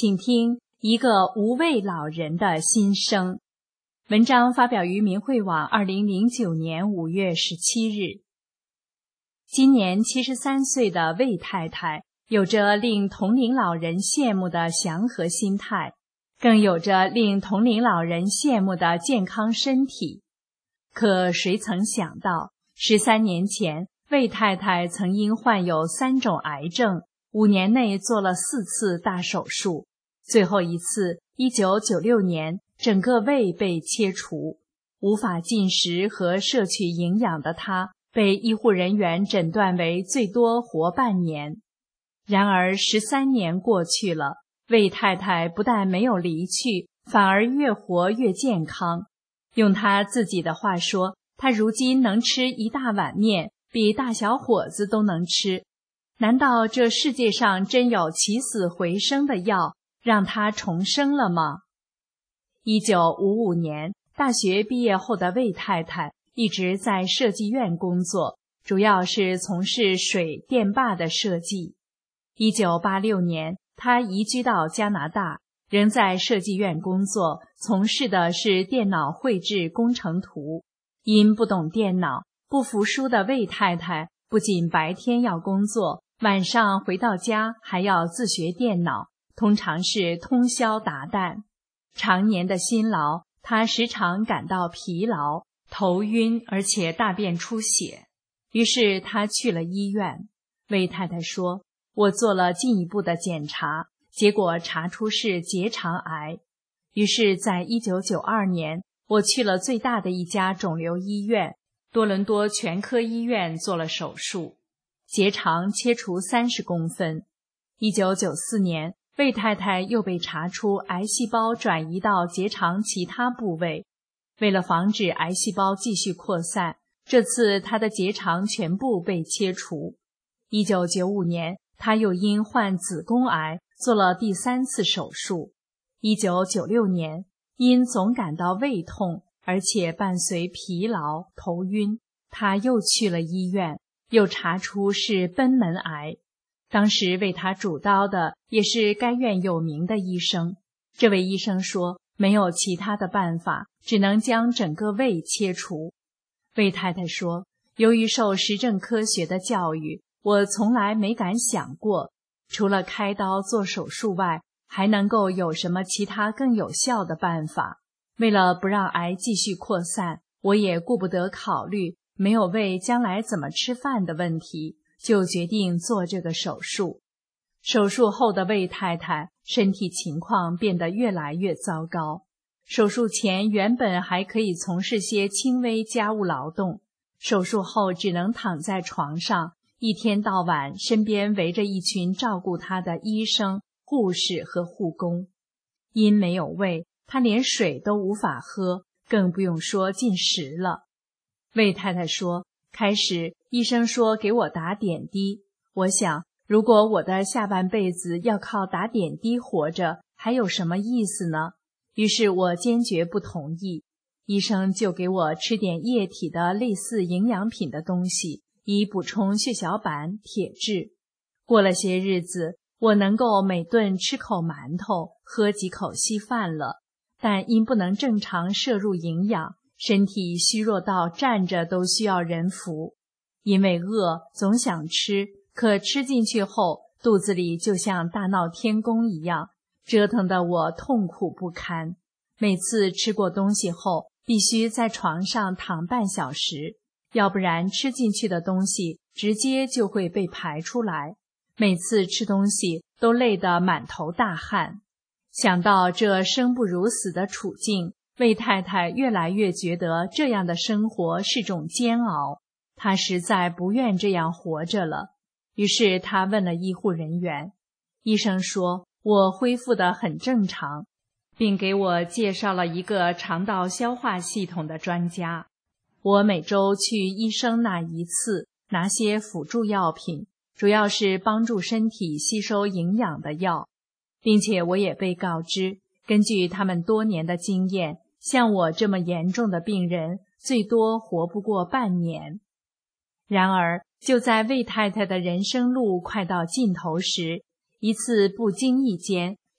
请听一个无畏老人的心声。文章发表于明慧网二零零九年五月十七日。今年七十三岁的魏太太有着令同龄老人羡慕的祥和心态，更有着令同龄老人羡慕的健康身体。可谁曾想到，十三年前，魏太太曾因患有三种癌症，五年内做了四次大手术，最后一次一九九六年，整个胃被切除，无法进食和摄取营养的她，被医护人员诊断为最多活半年。然而十三年过去了，魏太太不但没有离去，反而越活越健康。用她自己的话说，她如今能吃一大碗面，比大小伙子都能吃。难道这世界上真有起死回生的药，让她重生了吗？一九五五年，大学毕业后的魏太太一直在设计院工作，主要是从事水电坝的设计。一九八六年，她移居到加拿大，仍在设计院工作，从事的是电脑绘制工程图。因不懂电脑，不服输的魏太太不仅白天要工作，晚上回到家还要自学电脑，通常是通宵达旦。常年的辛劳，她时常感到疲劳、头晕，而且大便出血。于是她去了医院。魏太太说，我做了进一步的检查，结果查出是结肠癌。于是在一九九二年，我去了最大的一家肿瘤医院，多伦多全科医院做了手术，结肠切除三十公分。一九九四年，魏太太又被查出癌细胞转移到结肠其他部位。为了防止癌细胞继续扩散，这次她的结肠全部被切除。一九九五年，她又因患子宫癌做了第三次手术。一九九六年，因总感到胃痛，而且伴随疲劳、头晕，她又去了医院，又查出是贲门癌。当时为她主刀的也是该院有名的医生。这位医生说，没有其他的办法，只能将整个胃切除。魏太太说，由于受实证科学的教育，我从来没敢想过，除了开刀做手术外，还能够有什么其他更有效的办法。为了不让癌继续扩散，我也顾不得考虑没有胃将来怎么吃饭的问题，就决定做这个手术。手术后的魏太太身体情况变得越来越糟糕。手术前原本还可以从事些轻微家务劳动，手术后只能躺在床上，一天到晚身边围着一群照顾她的医生、护士和护工。因没有胃，她连水都无法喝，更不用说进食了。魏太太说，开始医生说给我打点滴，我想如果我的下半辈子要靠打点滴活着，还有什么意思呢？于是我坚决不同意。医生就给我吃点液体的类似营养品的东西，以补充血小板、铁质。过了些日子，我能够每顿吃口馒头，喝几口稀饭了，但因不能正常摄入营养，身体虚弱到站着都需要人扶。因为饿，总想吃，可吃进去后，肚子里就像大闹天宫一样，折腾得我痛苦不堪。每次吃过东西后，必须在床上躺半小时，要不然吃进去的东西直接就会被排出来。每次吃东西都累得满头大汗。想到这生不如死的处境，魏太太越来越觉得这样的生活是种煎熬，她实在不愿这样活着了。于是她问了医护人员，医生说我恢复得很正常，并给我介绍了一个肠道消化系统的专家。我每周去医生那一次，拿些辅助药品，主要是帮助身体吸收营养的药，并且我也被告知，根据他们多年的经验，像我这么严重的病人，最多活不过半年。然而，就在魏太太的人生路快到尽头时，一次不经意间，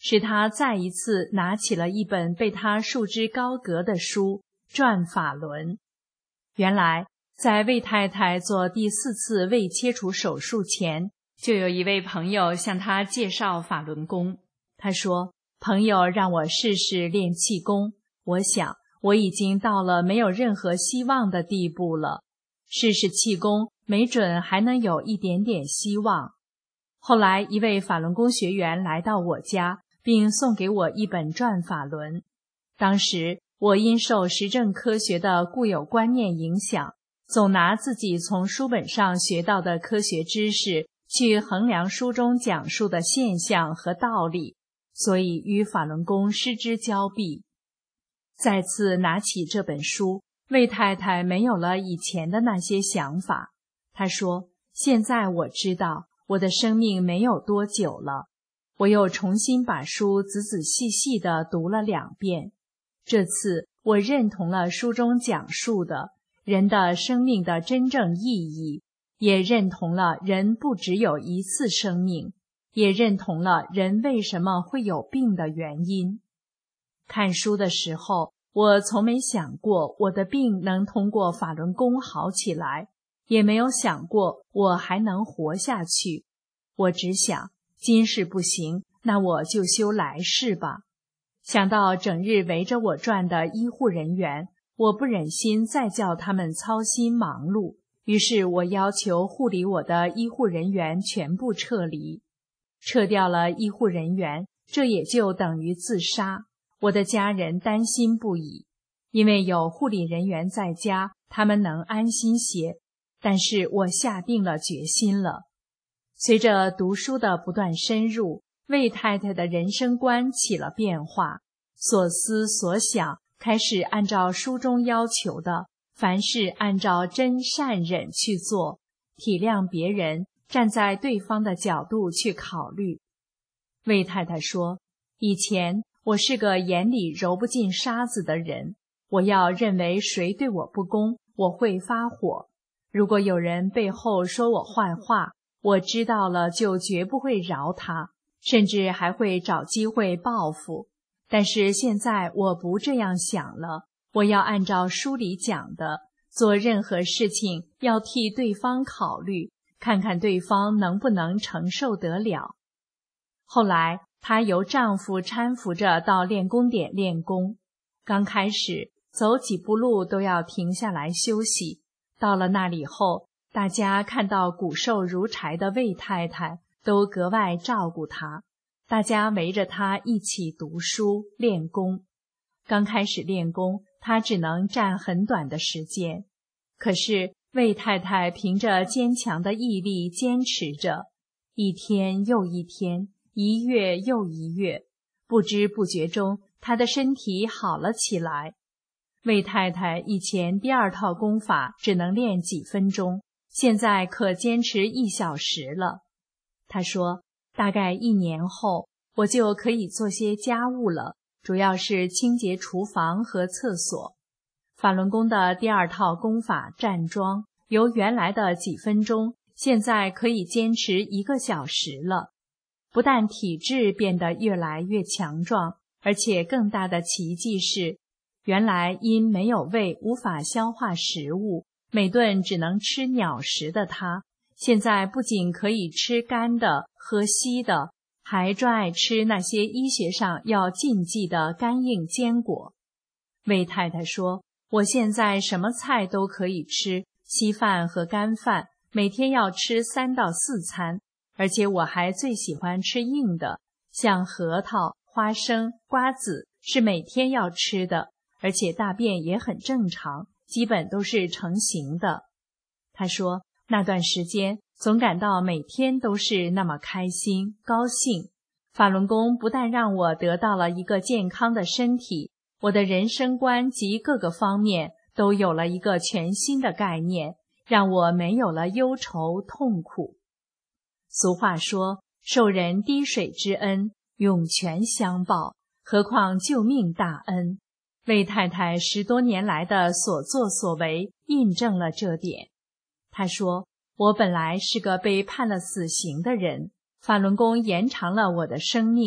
使他再一次拿起了一本被他束之高阁的书《转法轮》。原来在魏太太做第四次胃切除手术前，就有一位朋友向他介绍法轮功。他说，朋友让我试试练气功，我想我已经到了没有任何希望的地步了，试试气功没准还能有一点点希望。后来一位法轮功学员来到我家，并送给我一本《转法轮》。当时我因受实证科学的固有观念影响，总拿自己从书本上学到的科学知识去衡量书中讲述的现象和道理，所以与法轮功失之交臂。再次拿起这本书，魏太太没有了以前的那些想法。她说，现在我知道我的生命没有多久了。我又重新把书仔仔细细地读了两遍。这次我认同了书中讲述的人的生命的真正意义，也认同了人不只有一次生命，也认同了人为什么会有病的原因。看书的时候，我从没想过我的病能通过法轮功好起来，也没有想过我还能活下去。我只想，今世不行，那我就修来世吧。想到整日围着我转的医护人员，我不忍心再叫他们操心忙碌，于是我要求护理我的医护人员全部撤离。撤掉了医护人员，这也就等于自杀。我的家人担心不已，因为有护理人员在家，他们能安心些。但是我下定了决心了。随着读书的不断深入，魏太太的人生观起了变化，所思所想开始按照书中要求的，凡事按照真善忍去做，体谅别人，站在对方的角度去考虑。魏太太说，以前我是个眼里揉不进沙子的人，我要认为谁对我不公，我会发火。如果有人背后说我坏话，我知道了就绝不会饶他，甚至还会找机会报复。但是现在我不这样想了，我要按照书里讲的，做任何事情要替对方考虑，看看对方能不能承受得了。后来她由丈夫搀扶着到练功点练功，刚开始走几步路都要停下来休息，到了那里后，大家看到骨瘦如柴的魏太太，都格外照顾她。大家围着她一起读书练功。刚开始练功，她只能站很短的时间，可是魏太太凭着坚强的毅力坚持着，一天又一天，一月又一月，不知不觉中，她的身体好了起来。魏太太以前第二套功法只能练几分钟，现在可坚持一小时了。她说，大概一年后，我就可以做些家务了，主要是清洁厨房和厕所。法轮功的第二套功法站桩，由原来的几分钟，现在可以坚持一个小时了。不但体质变得越来越强壮，而且更大的奇迹是，原来因没有胃无法消化食物，每顿只能吃鸟食的他，现在不仅可以吃干的、喝稀的，还专爱吃那些医学上要禁忌的干硬坚果。魏太太说，我现在什么菜都可以吃，稀饭和干饭，每天要吃三到四餐，而且我还最喜欢吃硬的，像核桃、花生、瓜子是每天要吃的，而且大便也很正常，基本都是成型的。她说，那段时间总感到每天都是那么开心、高兴。法轮功不但让我得到了一个健康的身体，我的人生观及各个方面都有了一个全新的概念，让我没有了忧愁痛苦。俗话说，受人滴水之恩，涌泉相报，何况救命大恩。魏太太十多年来的所作所为印证了这点。她说，我本来是个被判了死刑的人，法轮功延长了我的生命，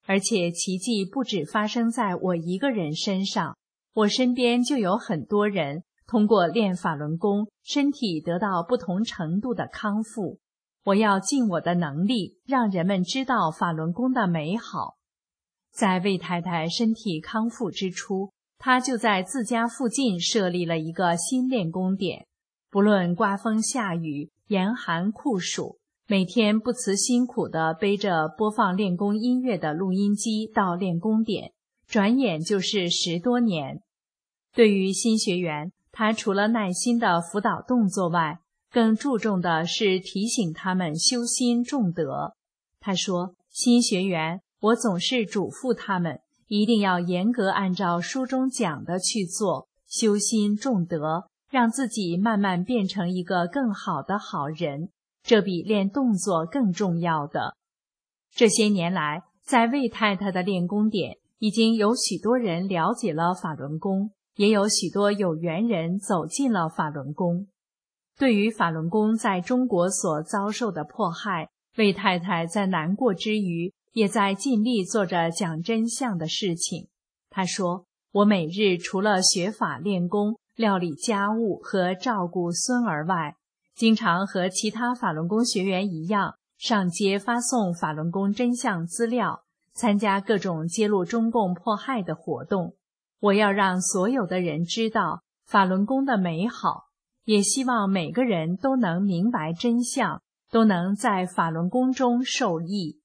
而且奇迹不只发生在我一个人身上，我身边就有很多人通过练法轮功，身体得到不同程度的康复。我要尽我的能力，让人们知道法轮功的美好。在魏太太身体康复之初，她就在自家附近设立了一个新练功点，不论刮风下雨、严寒酷暑，每天不辞辛苦地背着播放练功音乐的录音机到练功点，转眼就是十多年。对于新学员，他除了耐心的辅导动作外，更注重的是提醒他们修心重德。他说，新学员，我总是嘱咐他们，一定要严格按照书中讲的去做，修心重德，让自己慢慢变成一个更好的好人，这比练动作更重要的。这些年来，在魏太太的练功点，已经有许多人了解了法轮功，也有许多有缘人走进了法轮功。对于法轮功在中国所遭受的迫害，魏太太在难过之余，也在尽力做着讲真相的事情。她说，我每日除了学法练功、料理家务和照顾孙儿外，经常和其他法轮功学员一样，上街发送法轮功真相资料，参加各种揭露中共迫害的活动。我要让所有的人知道法轮功的美好，也希望每个人都能明白真相，都能在法轮功中受益。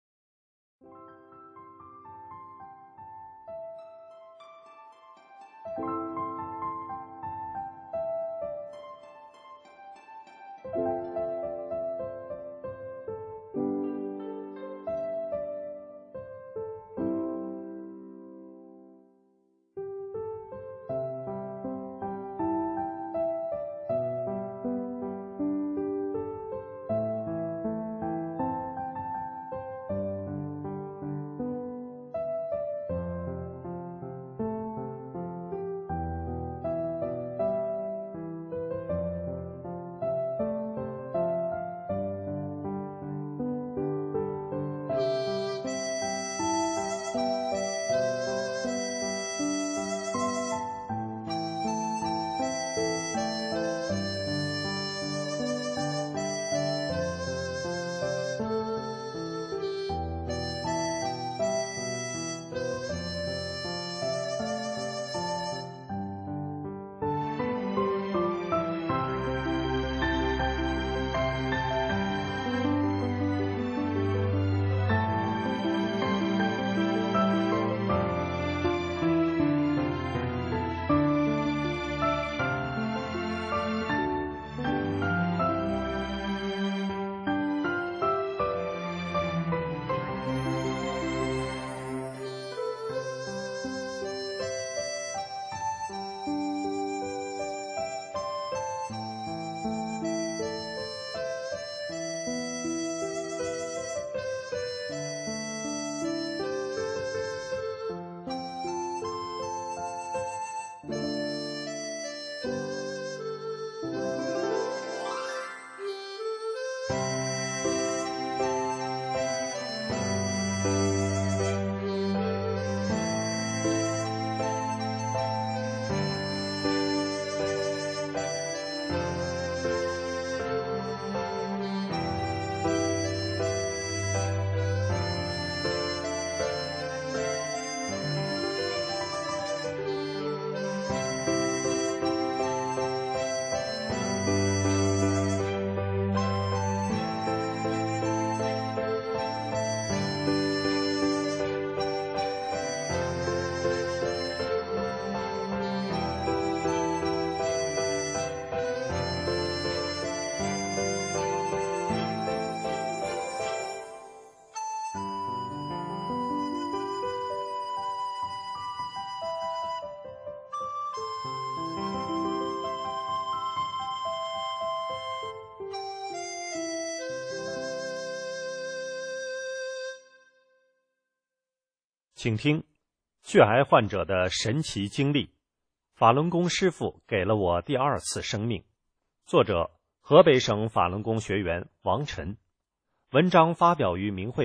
请听血癌患者的神奇经历，法轮功师父给了我第二次生命。作者河北省法轮功学员王晨，文章发表于明慧网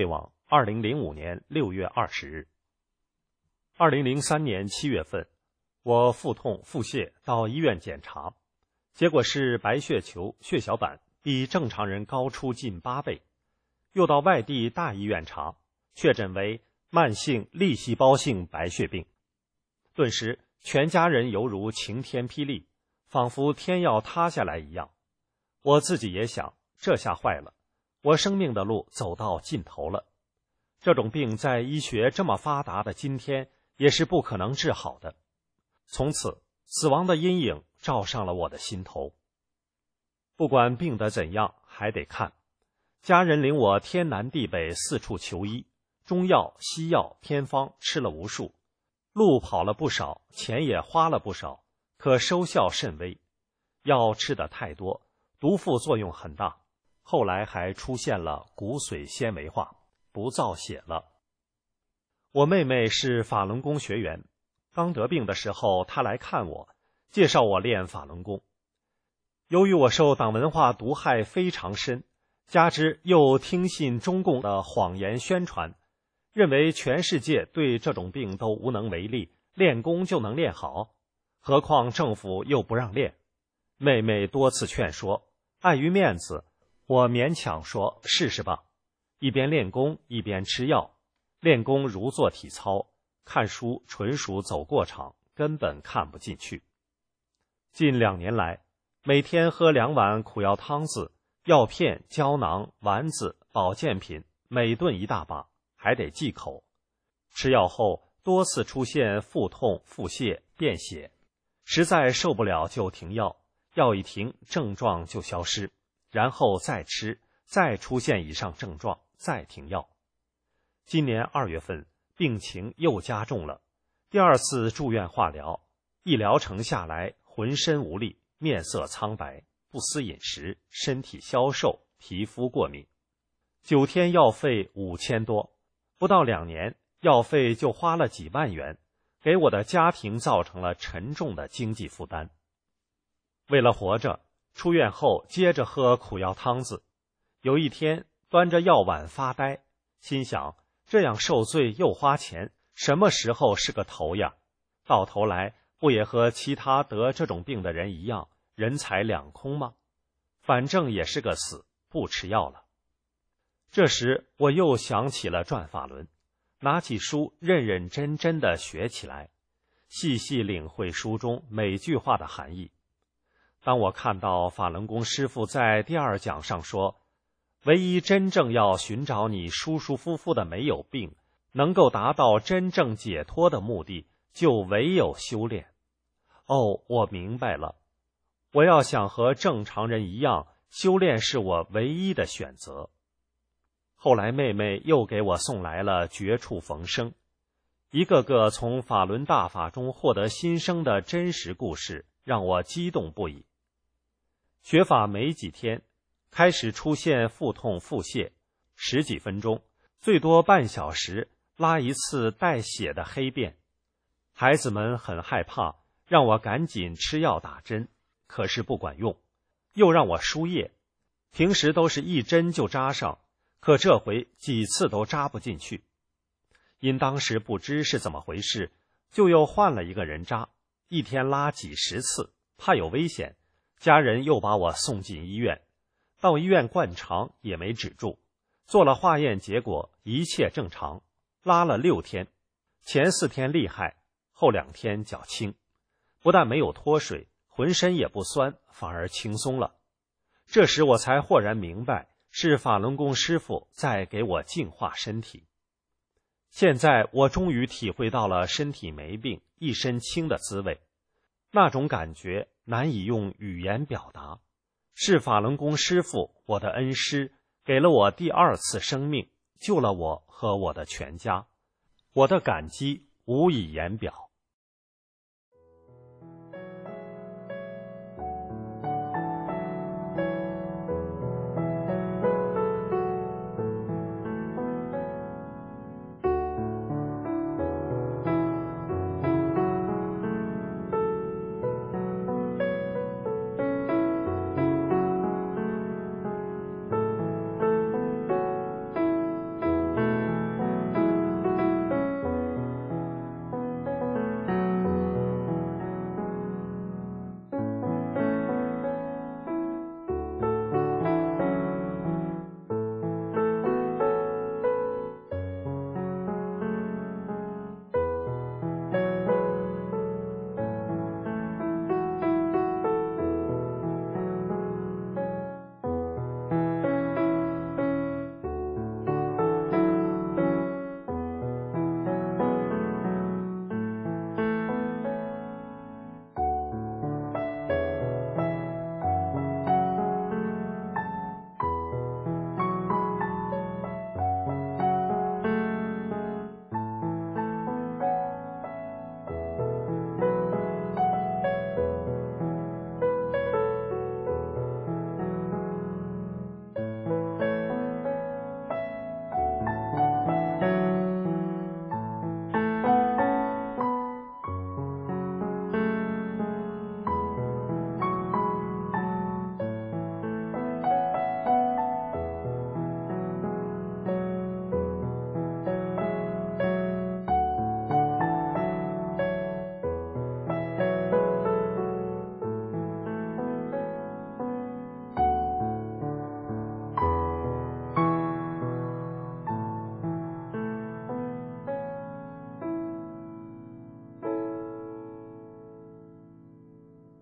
二零零五年六月二十日。二零零三年七月份，我腹痛腹泻到医院检查，结果是白血球血小板比正常人高出近八倍。又到外地大医院查，确诊为慢性粒细胞性白血病。顿时全家人犹如晴天霹雳，仿佛天要塌下来一样。我自己也想，这下坏了，我生命的路走到尽头了。这种病在医学这么发达的今天也是不可能治好的。从此死亡的阴影罩上了我的心头。不管病得怎样，还得看。家人领我天南地北四处求医，中药西药偏方吃了无数，路跑了不少，钱也花了不少，可收效甚微。药吃的太多，毒副作用很大，后来还出现了骨髓纤维化，不造血了。我妹妹是法轮功学员，刚得病的时候她来看我，介绍我练法轮功。由于我受党文化毒害非常深，加之又听信中共的谎言宣传，认为全世界对这种病都无能为力，练功就能练好，何况政府又不让练。妹妹多次劝说，碍于面子，我勉强说试试吧。一边练功一边吃药，练功如做体操，看书纯属走过场，根本看不进去。近两年来，每天喝两碗苦药汤子，药片、胶囊、丸子、保健品，每顿一大把，还得忌口。吃药后多次出现腹痛、腹泻、便血，实在受不了就停药，药一停症状就消失，然后再吃，再出现以上症状，再停药。今年二月份病情又加重了，第二次住院化疗，一疗程下来浑身无力，面色苍白，不思饮食，身体消瘦，皮肤过敏。九天药费五千多，不到两年，药费就花了几万元，给我的家庭造成了沉重的经济负担。为了活着，出院后接着喝苦药汤子。有一天端着药碗发呆，心想这样受罪又花钱，什么时候是个头呀？到头来不也和其他得这种病的人一样，人财两空吗？反正也是个死，不吃药了。这时我又想起了转法轮，拿起书认认真真地学起来，细细领会书中每句话的含义。当我看到法轮功师父在第二讲上说，唯一真正要寻找你舒舒服服的没有病，能够达到真正解脱的目的，就唯有修炼。哦，我明白了，我要想和正常人一样，修炼是我唯一的选择。后来妹妹又给我送来了绝处逢生，一个个从法轮大法中获得新生的真实故事，让我激动不已。学法没几天，开始出现腹痛腹泻，十几分钟，最多半小时拉一次带血的黑便。孩子们很害怕，让我赶紧吃药打针，可是不管用，又让我输液，平时都是一针就扎上，可这回几次都扎不进去。因当时不知是怎么回事，就又换了一个人扎，一天拉几十次，怕有危险，家人又把我送进医院。到医院灌肠也没止住，做了化验结果一切正常，拉了六天，前四天厉害，后两天较轻，不但没有脱水，浑身也不酸，反而轻松了。这时我才豁然明白，是法轮功师父在给我净化身体。现在我终于体会到了身体没病，一身轻的滋味，那种感觉难以用语言表达。是法轮功师父，我的恩师，给了我第二次生命，救了我和我的全家，我的感激无以言表。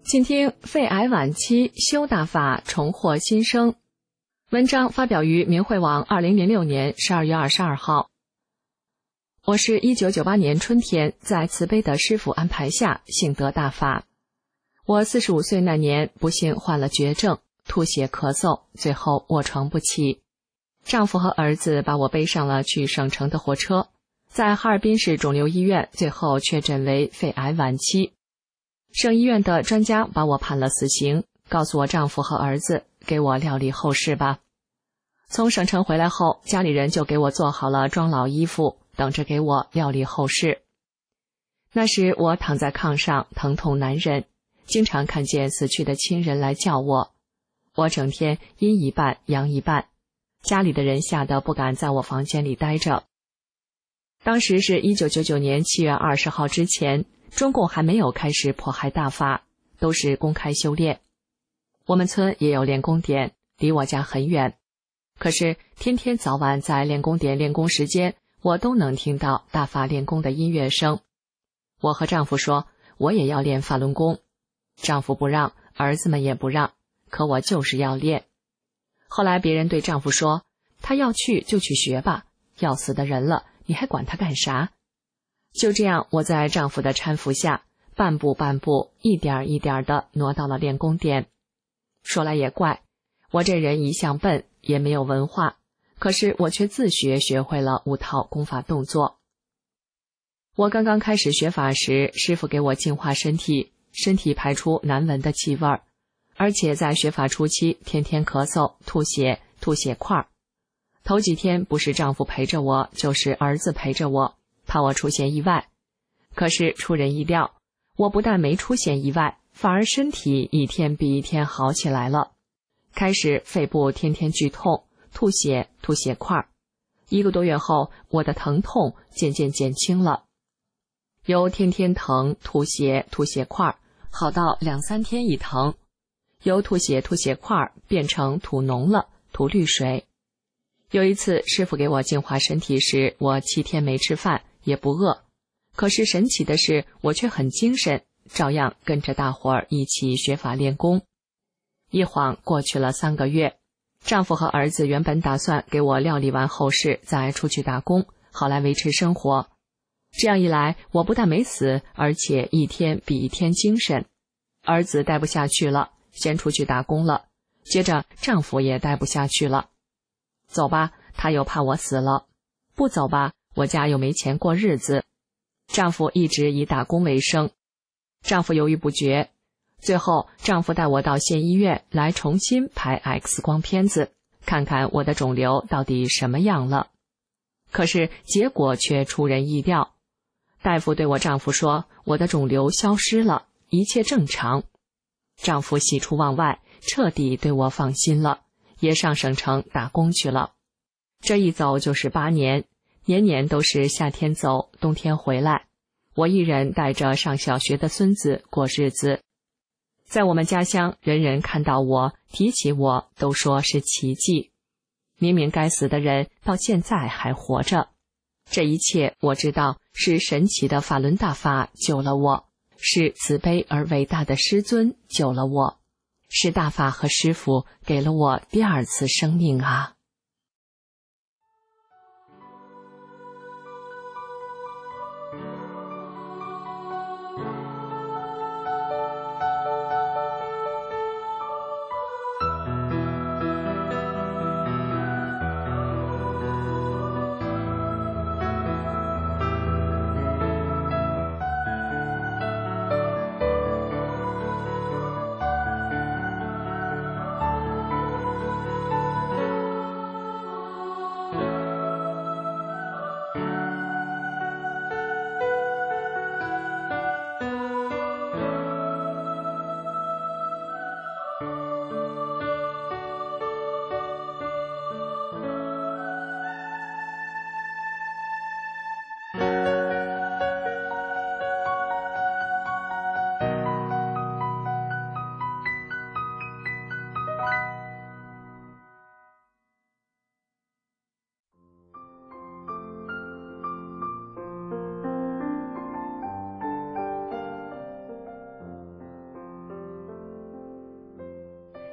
请听肺癌晚期修大法重获新生。文章发表于明慧网二零零六年十二月二十二号。我是一九九八年春天在慈悲的师父安排下幸得大法。我四十五岁那年不幸患了绝症，吐血咳嗽，最后卧床不起。丈夫和儿子把我背上了去省城的火车，在哈尔滨市肿瘤医院最后确诊为肺癌晚期。省医院的专家把我判了死刑，告诉我丈夫和儿子给我料理后事吧。从省城回来后，家里人就给我做好了装老衣服，等着给我料理后事。那时我躺在炕上，疼痛难忍，经常看见死去的亲人来叫我，我整天阴一半阳一半，家里的人吓得不敢在我房间里待着。当时是一九九九年七月二十号之前，中共还没有开始迫害大法，都是公开修炼。我们村也有练功点，离我家很远，可是天天早晚在练功点练功时间，我都能听到大法练功的音乐声。我和丈夫说，我也要练法轮功，丈夫不让，儿子们也不让，可我就是要练。后来别人对丈夫说，他要去就去学吧，要死的人了，你还管他干啥？就这样，我在丈夫的搀扶下，半步半步，一点一点地挪到了练功点。说来也怪，我这人一向笨，也没有文化，可是我却自学学会了五套功法动作。我刚刚开始学法时，师父给我净化身体，身体排出难闻的气味儿，而且在学法初期，天天咳嗽、吐血、吐血块。头几天不是丈夫陪着我，就是儿子陪着我，怕我出现意外。可是出人意料，我不但没出现意外，反而身体一天比一天好起来了。开始肺部天天剧痛，吐血、吐血块。一个多月后，我的疼痛渐渐减轻了，由天天疼、吐血、吐血块，好到两三天一疼，由吐血、吐血块变成吐脓了，吐绿水。有一次师父给我净化身体时，我七天没吃饭，也不饿，可是神奇的是，我却很精神，照样跟着大伙儿一起学法练功。一晃过去了三个月，丈夫和儿子原本打算给我料理完后事再出去打工，好来维持生活。这样一来，我不但没死，而且一天比一天精神。儿子待不下去了，先出去打工了，接着丈夫也待不下去了。走吧，他又怕我死了；不走吧，我家又没钱过日子。丈夫一直以打工为生，丈夫犹豫不决。最后，丈夫带我到县医院来重新拍 X 光片子，看看我的肿瘤到底什么样了。可是结果却出人意料，大夫对我丈夫说，我的肿瘤消失了，一切正常。丈夫喜出望外，彻底对我放心了，也上省城打工去了。这一走就是八年，年年都是夏天走，冬天回来，我一人带着上小学的孙子过日子。在我们家乡，人人看到我，提起我，都说是奇迹。明明该死的人，到现在还活着。这一切我知道是神奇的法轮大法救了我，是慈悲而伟大的师尊救了我，是大法和师父给了我第二次生命啊！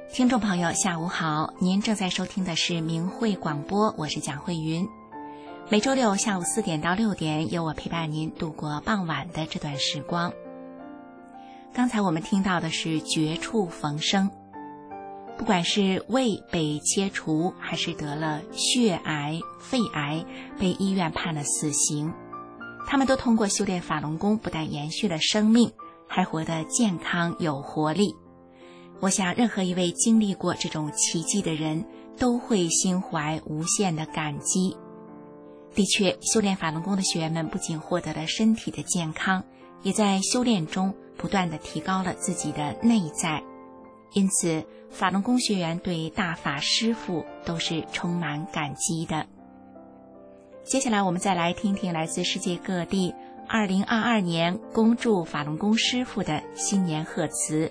听众朋友下午好，您正在收听的是明慧广播，我是蒋慧云。每周六下午四点到六点，由我陪伴您度过傍晚的这段时光。刚才我们听到的是绝处逢生，不管是胃被切除，还是得了血癌、肺癌，被医院判了死刑，他们都通过修炼法轮功，不但延续了生命，还活得健康有活力。我想任何一位经历过这种奇迹的人，都会心怀无限的感激。的确，修炼法轮功的学员们不仅获得了身体的健康，也在修炼中不断地提高了自己的内在。因此，法轮功学员对大法师父都是充满感激的。接下来我们再来听听来自世界各地二零二二年恭祝法轮功师父的新年贺词。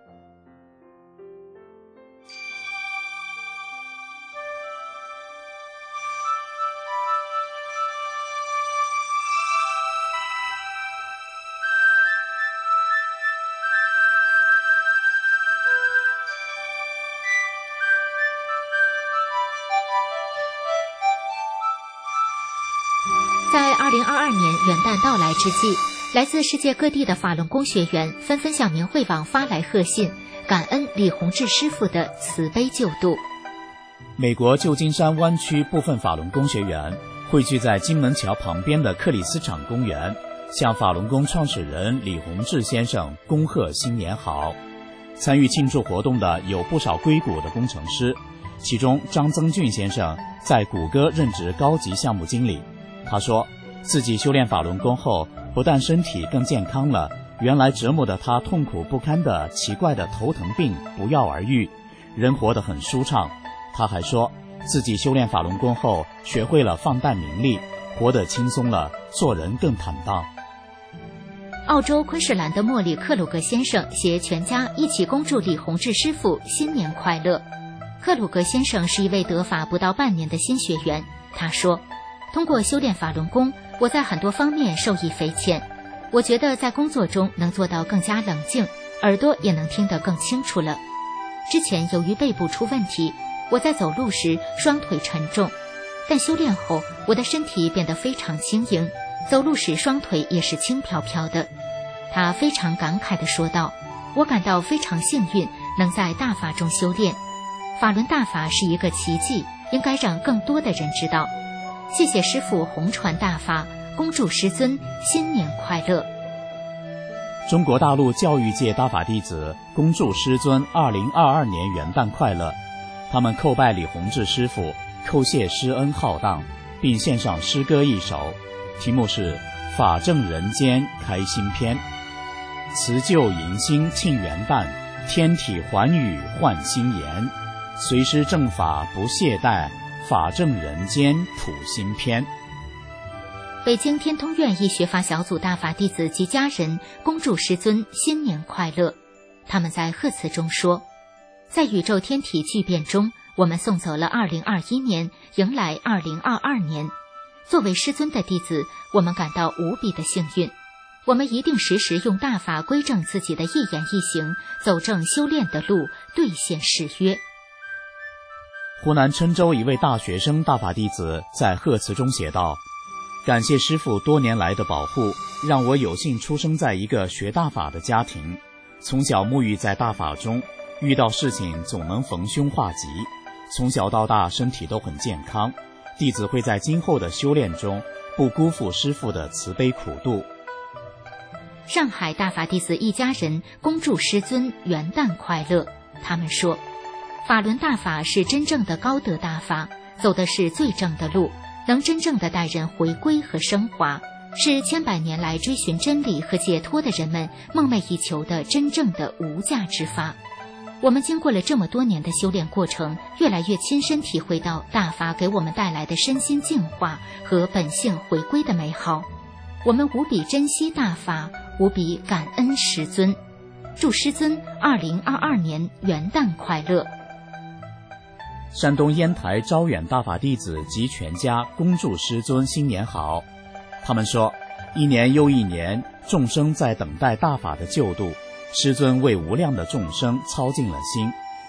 在二零二二年元旦到来之际，来自世界各地的法轮功学员纷纷向明慧网发来贺信，感恩李洪志师父的慈悲救度。 美国旧金山湾区部分法轮功学员汇聚在金门桥旁边的克里斯场公园，向法轮功创始人李洪志先生恭贺新年好。参与庆祝活动的有不少硅谷的工程师，其中张增俊先生在谷歌任职高级项目经理。他说自己修炼法轮功后，不但身体更健康了，原来折磨的他痛苦不堪的奇怪的头疼病不药而愈，人活得很舒畅。他还说自己修炼法轮功后，学会了放淡名利，活得轻松了，做人更坦荡。 澳洲昆士兰的莫里克鲁格先生携全家一起恭祝李洪志师父新年快乐。克鲁格先生是一位得法不到半年的新学员，他说，通过修炼法轮功，我在很多方面受益匪浅。我觉得在工作中能做到更加冷静，耳朵也能听得更清楚了。之前由于背部出问题，我在走路时双腿沉重，但修炼后我的身体变得非常轻盈，走路时双腿也是轻飘飘的。他非常感慨地说道，我感到非常幸运能在大法中修炼，法轮大法是一个奇迹，应该让更多的人知道。谢谢师父弘传大法，恭祝师尊新年快乐。 中国大陆教育界大法弟子恭祝师尊二零二二年元旦快乐。他们叩拜李洪志师父，叩谢师恩浩荡，并献上诗歌一首，题目是《法正人间开新篇》。辞旧迎新庆元旦，天体寰宇焕新颜，随师正法不懈怠，法正人间谱新篇。 北京天通苑一学法小组大法弟子及家人恭祝师尊新年快乐。他们在贺词中说，在宇宙天体巨变中，我们送走了二零二一年，迎来二零二二年。作为师尊的弟子，我们感到无比的幸运。我们一定时时用大法归正自己的一言一行，走正修炼的路，兑现誓约。 湖南郴州一位大学生大法弟子在贺词中写道，感谢师父多年来的保护，让我有幸出生在一个学大法的家庭，从小沐浴在大法中，遇到事情总能逢凶化吉，从小到大身体都很健康，弟子会在今后的修炼中不辜负师父的慈悲苦度。 上海大法弟子一家人恭祝师尊元旦快乐。他们说，法轮大法是真正的高德大法，走的是最正的路，能真正的带人回归和升华，是千百年来追寻真理和解脱的人们梦寐以求的真正的无价之法。我们经过了这么多年的修炼过程，越来越亲身体会到大法给我们带来的身心净化和本性回归的美好。我们无比珍惜大法，无比感恩师尊。祝师尊二零二二年元旦快乐。 山东烟台招远大法弟子及全家恭祝师尊新年好。他们说，一年又一年，众生在等待大法的救度，师尊为无量的众生操尽了心，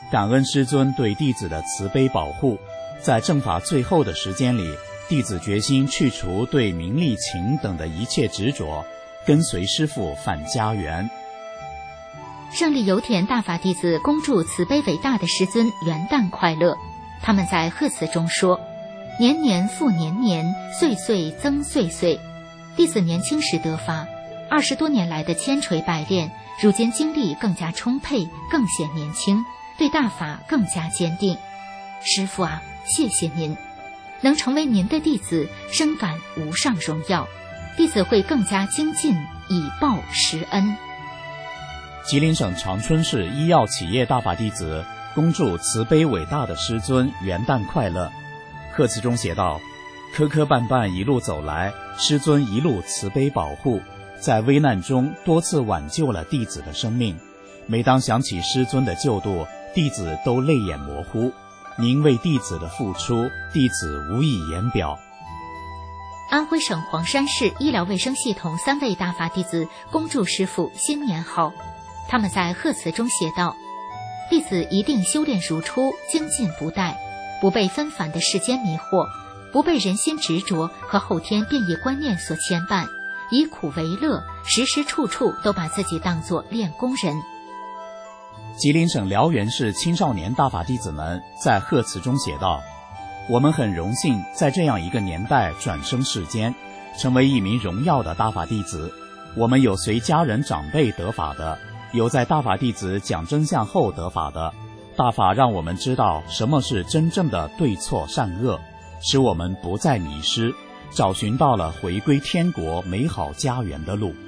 感恩师尊对弟子的慈悲保护，在正法最后的时间里，弟子决心去除对名利情等的一切执着，跟随师父返家园。 胜利油田大法弟子恭祝慈悲伟大的师尊元旦快乐。他们在贺词中说：年年复年年，岁岁增岁岁。弟子年轻时得法，二十多年来的千锤百炼，如今精力更加充沛，更显年轻，对大法更加坚定。师父啊，谢谢您，能成为您的弟子，深感无上荣耀。弟子会更加精进，以报师恩。 吉林省长春市医药企业大法弟子恭祝慈悲伟大的师尊元旦快乐。贺词中写道：磕磕绊绊一路走来，师尊一路慈悲保护，在危难中多次挽救了弟子的生命。每当想起师尊的救度，弟子都泪眼模糊。您为弟子的付出，弟子无以言表。 安徽省黄山市医疗卫生系统三位大法弟子恭祝师父新年好。他们在贺词中写道：弟子一定修炼如初，精进不怠，不被纷繁的世间迷惑，不被人心执着和后天变异观念所牵绊，以苦为乐，时时处处都把自己当作练功人。 吉林省辽源市青少年大法弟子们在贺词中写道：我们很荣幸在这样一个年代转生世间，成为一名荣耀的大法弟子。我们有随家人长辈得法的，有在大法弟子讲真相后得法的。大法让我们知道什么是真正的对错善恶，使我们不再迷失，找寻到了回归天国美好家园的路。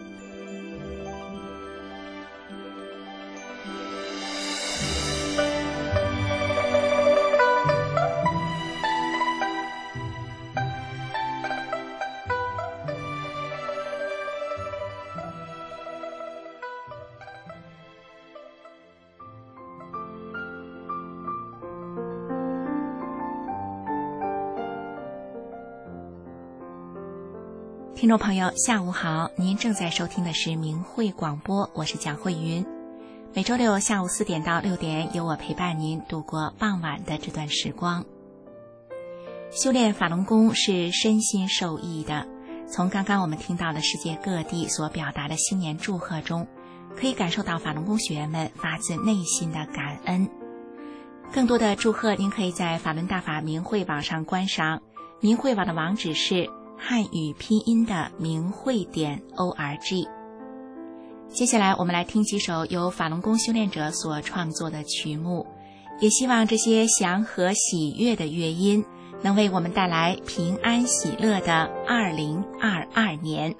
听众朋友下午好，您正在收听的是明慧广播，我是蒋慧云。每周六下午四点到六点，由我陪伴您度过傍晚的这段时光。修炼法轮功是身心受益的，从刚刚我们听到的世界各地所表达的新年祝贺中，可以感受到法轮功学员们发自内心的感恩。更多的祝贺您可以在法轮大法明慧网上观赏，明慧网的网址是汉语拼音的明慧点 org。 接下来我们来听几首由法轮功修炼者所创作的曲目，也希望这些祥和喜悦的乐音能为我们带来平安喜乐的二零二二年。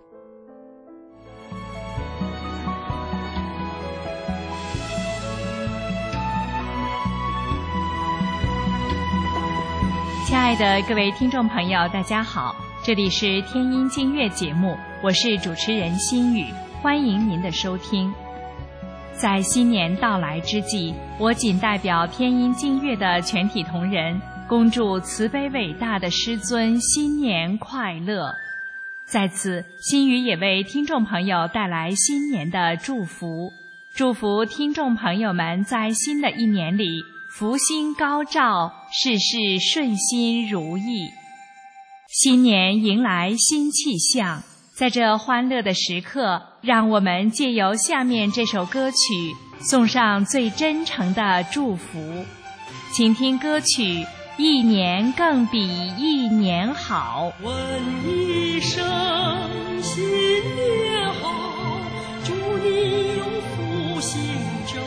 亲爱的各位听众朋友，大家好，这里是天音净乐节目，我是主持人心雨，欢迎您的收听。在新年到来之际，我仅代表天音净乐的全体同仁，恭祝慈悲伟大的师尊新年快乐。在此，心雨也为听众朋友带来新年的祝福，祝福听众朋友们在新的一年里福星高照，事事顺心如意。新年迎来新气象，在这欢乐的时刻，让我们借由下面这首歌曲送上最真诚的祝福。请听歌曲，一年更比一年好。 问一声新年好，祝你永福星照，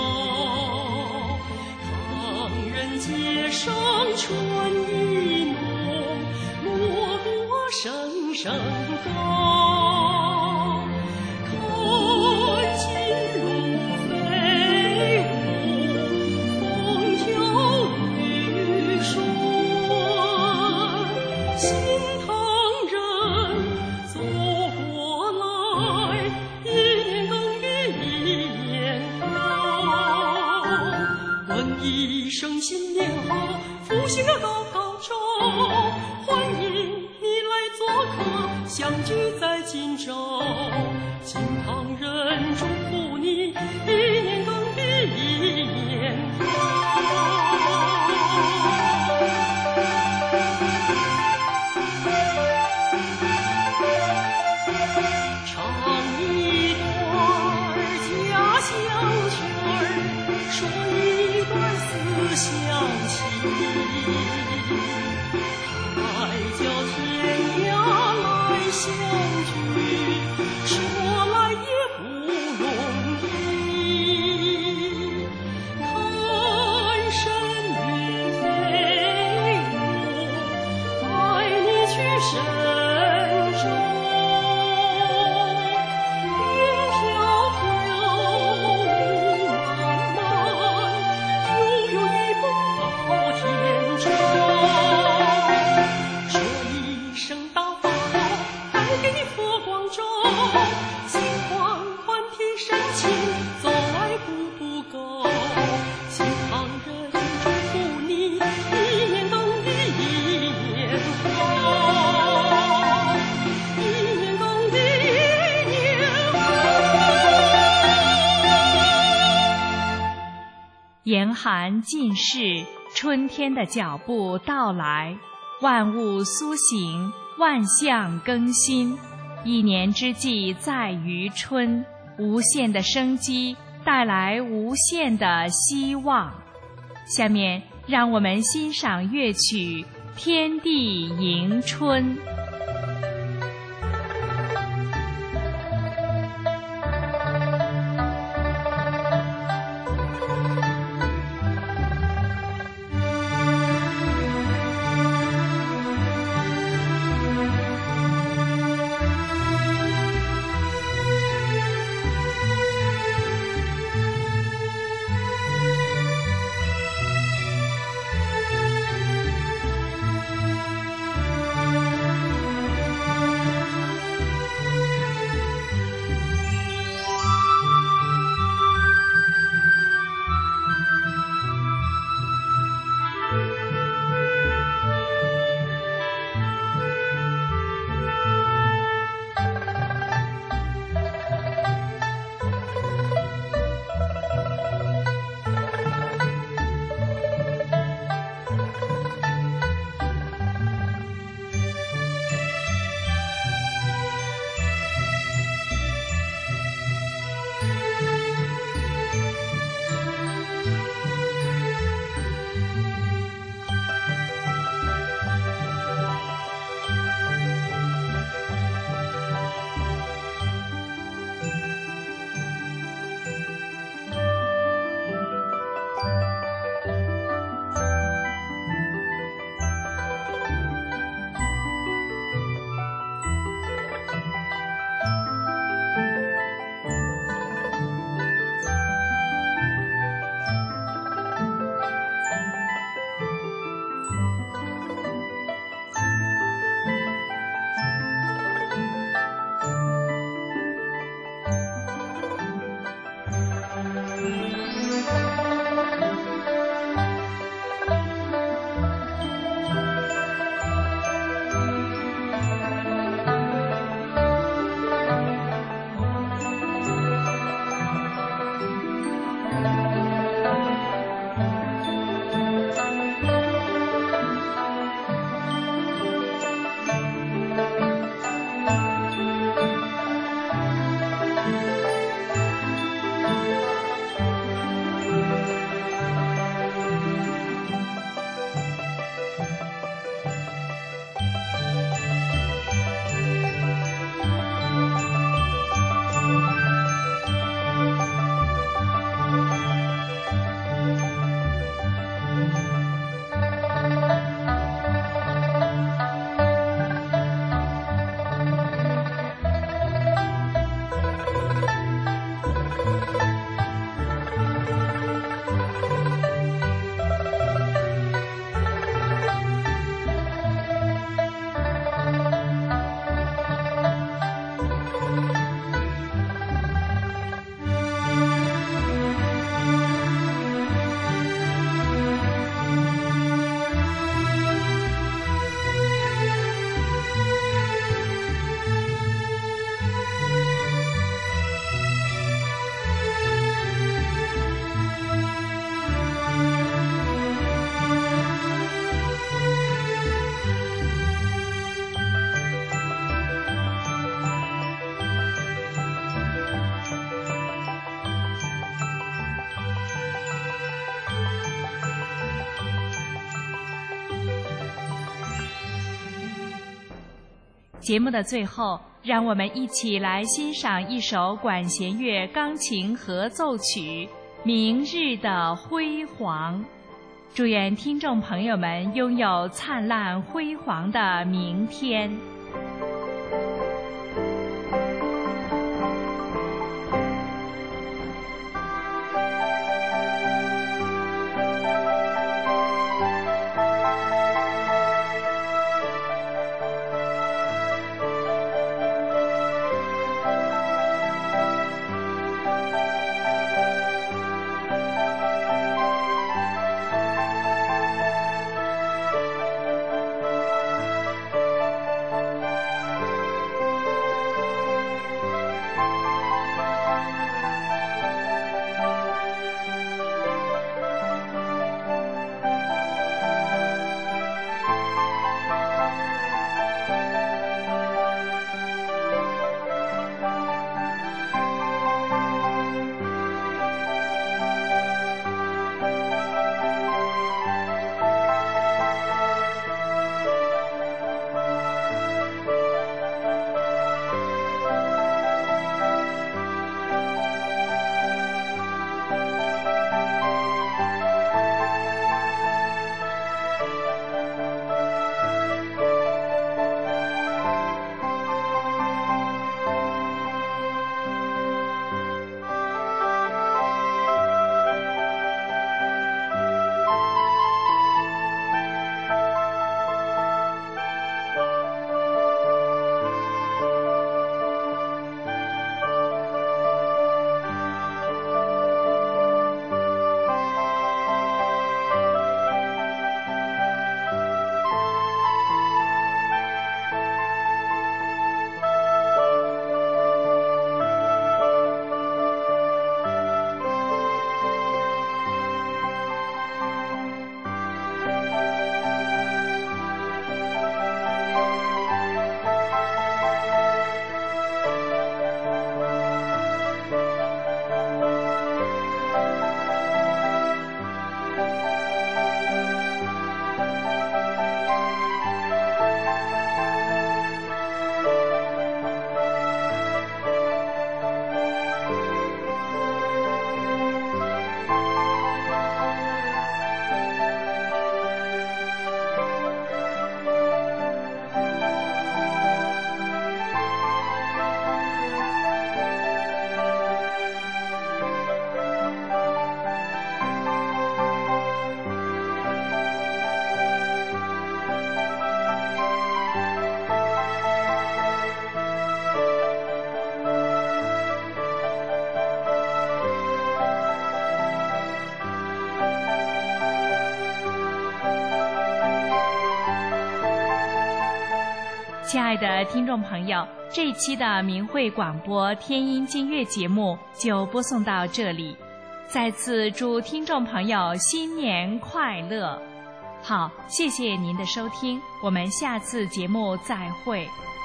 唐人街上春意浓，锣鼓声声高，看金龙飞舞，风调雨顺，心疼人走过来，一年更比一年好。问一声新年好，福星啊高高照，欢迎你来做客，相聚在今朝。金堂人祝福你，一年更比一年好。 手，心缓缓提深情，走来步步高。心旁人祝福你，一年耕耘一年好，一年耕耘一年好。 严寒尽逝，春天的脚步到来，万物苏醒，万象更新。一年之计在于春，无限的生机带来无限的希望。下面让我们欣赏乐曲《天地迎春》。节目的最后，让我们一起来欣赏一首管弦乐钢琴合奏曲《明日的辉煌》。祝愿听众朋友们拥有灿烂辉煌的明天。 亲爱的听众朋友，这一期的明慧广播天音净月节目就播送到这里，再次祝听众朋友新年快乐。好，谢谢您的收听，我们下次节目再会。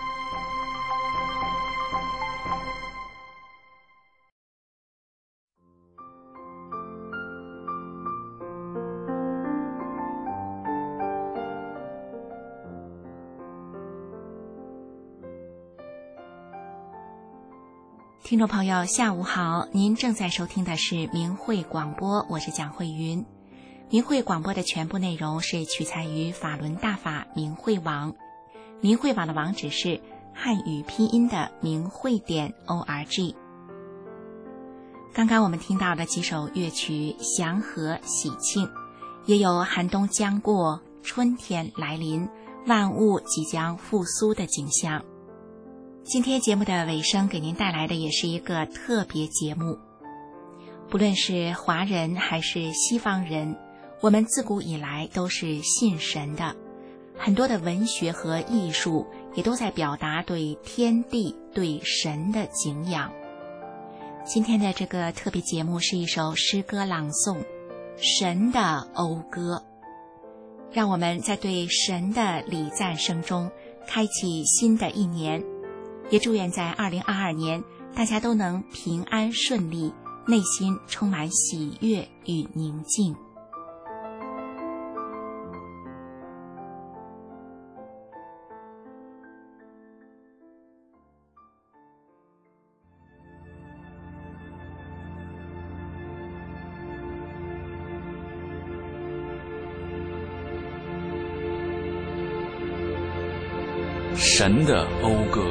听众朋友下午好，您正在收听的是明慧广播，我是蒋慧云。明慧广播的全部内容是取材于法轮大法明慧网，明慧网的网址是汉语拼音的明慧点 org。 刚刚我们听到的几首乐曲祥和喜庆，也有寒冬将过，春天来临，万物即将复苏的景象。今天节目的尾声给您带来的也是一个特别节目。不论是华人还是西方人，我们自古以来都是信神的，很多的文学和艺术也都在表达对天地对神的敬仰。今天的这个特别节目是一首诗歌朗诵，神的讴歌，让我们在对神的礼赞声中开启新的一年，也祝愿在二零二二年大家都能平安顺利，内心充满喜悦与宁静。 神的讴歌。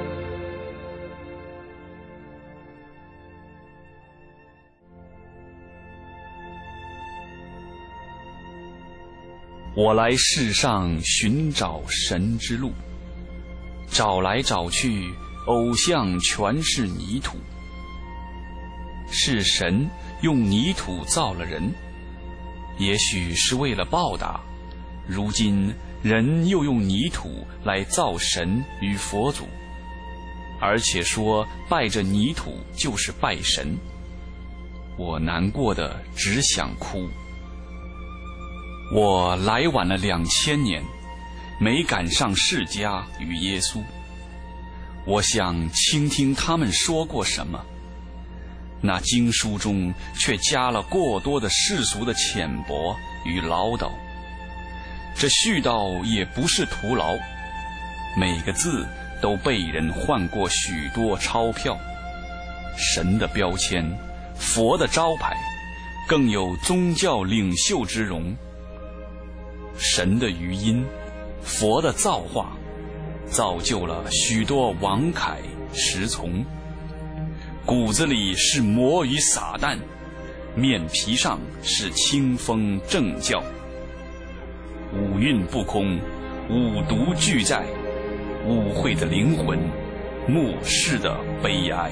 我来世上寻找神之路，找来找去，偶像全是泥土。是神用泥土造了人，也许是为了报答，如今人又用泥土来造神与佛祖，而且说拜着泥土就是拜神。我难过的只想哭。我来晚了两千年，没赶上释迦与耶稣。我想倾听他们说过什么，那经书中却加了过多的世俗的浅薄与唠叨。这絮叨也不是徒劳，每个字都被人换过许多钞票。神的标签，佛的招牌，更有宗教领袖之容。神的余音，佛的造化，造就了许多王凯石从。骨子里是魔与撒旦，面皮上是清风正教。五蕴不空，五毒俱在，污秽的灵魂，末世的悲哀。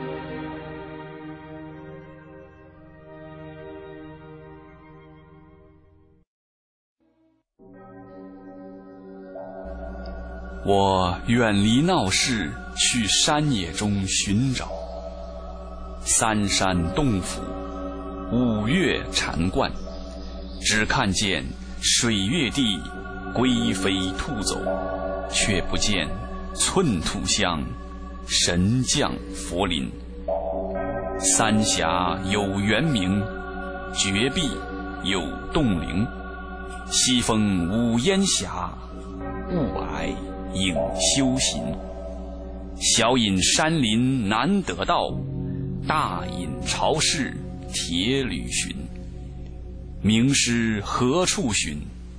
我远离闹市，去山野中寻找。三山洞府，五岳禅观，只看见水月地龟飞兔走，却不见寸土香，神降佛临。三峡有圆明，绝壁有洞灵。西风五烟霞，雾霭影修行。小隐山林难得道，大隐朝市铁旅寻。名师何处寻？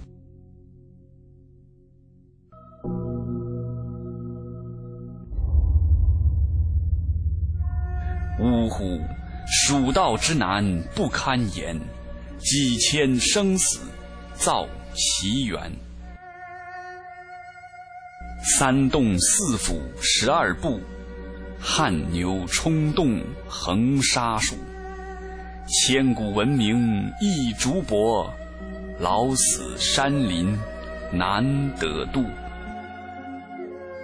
呜呼，蜀道之难不堪言，几千生死造奇缘。三洞四府十二部，汗牛充栋横沙数。千古文明一竹帛，老死山林难得度。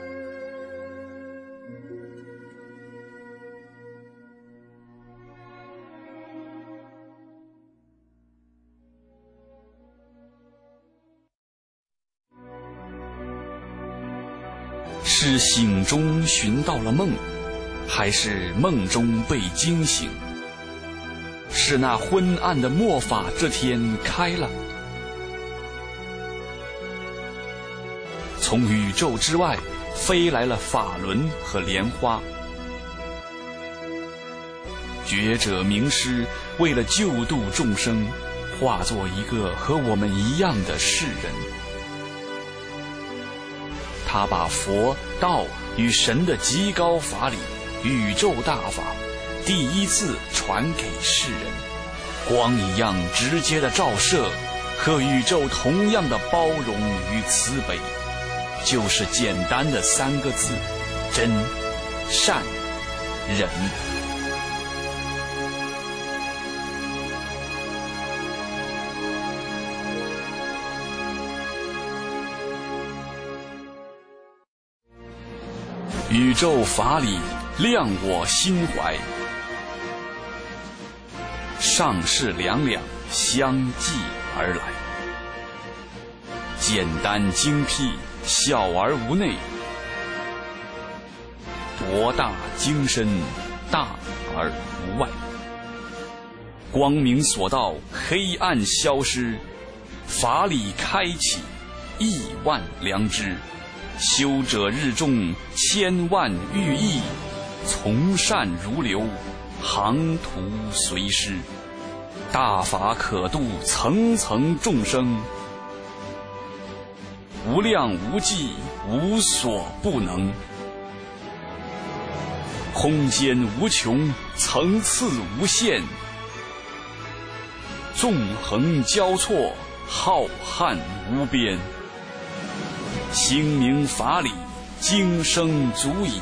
是醒中寻到了梦，还是梦中被惊醒？是那昏暗的末法这天开了，从宇宙之外飞来了法轮和莲花。觉者名师为了救度众生，化作一个和我们一样的世人。他把佛道与神的极高法理宇宙大法第一次传给世人，光一样直接的照射，和宇宙同样的包容与慈悲，就是简单的三个字：真、善、忍。宇宙法理亮我心怀，上世两两相继而来，简单精辟，小而无内，博大精深，大而无外。光明所到，黑暗消失，法理开启，亿万良知。修者日众，千万寓意，从善如流，航途随师。大法可度层层众生，无量无际，无所不能。空间无穷，层次无限，纵横交错，浩瀚无边。星明法理，今生足矣。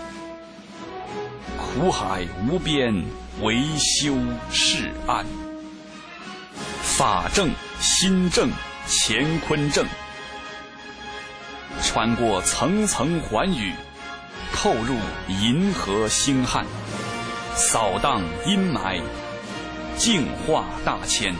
苦海无边，唯修是岸。法正、心正、乾坤正，穿过层层寰宇，透入银河星汉，扫荡阴霾，净化大千。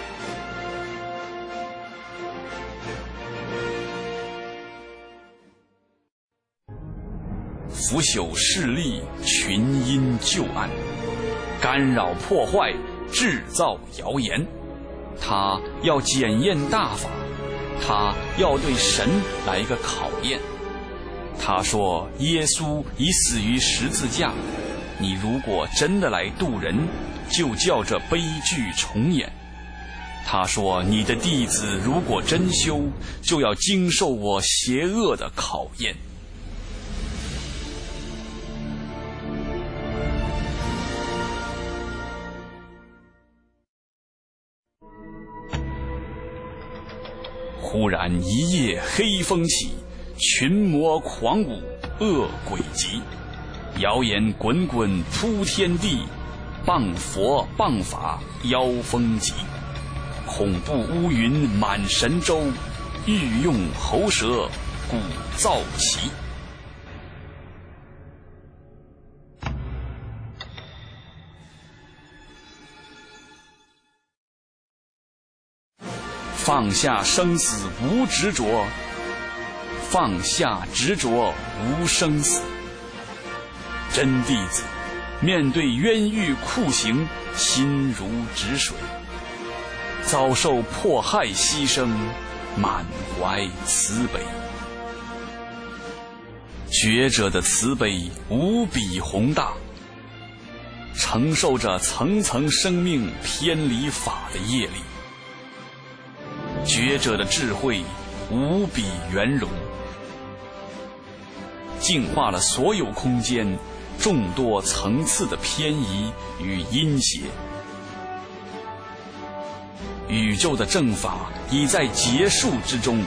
腐朽势力，群阴旧暗，干扰破坏，制造谣言。他要检验大法，他要对神来一个考验。他说耶稣已死于十字架，你如果真的来渡人，就叫这悲剧重演。他说你的弟子如果真修，就要经受我邪恶的考验。忽然一夜黑风起，群魔狂舞，恶鬼集，谣言滚滚铺天地，谤佛谤法妖风急，恐怖乌云满神州，欲用喉舌鼓噪旗。放下生死无执着，放下执着无生死。真弟子面对冤狱酷刑，心如止水，遭受迫害牺牲，满怀慈悲。觉者的慈悲无比宏大，承受着层层生命偏离法的业力。觉者的智慧无比圆融，净化了所有空间众多层次的偏移与阴邪。宇宙的正法已在结束之中，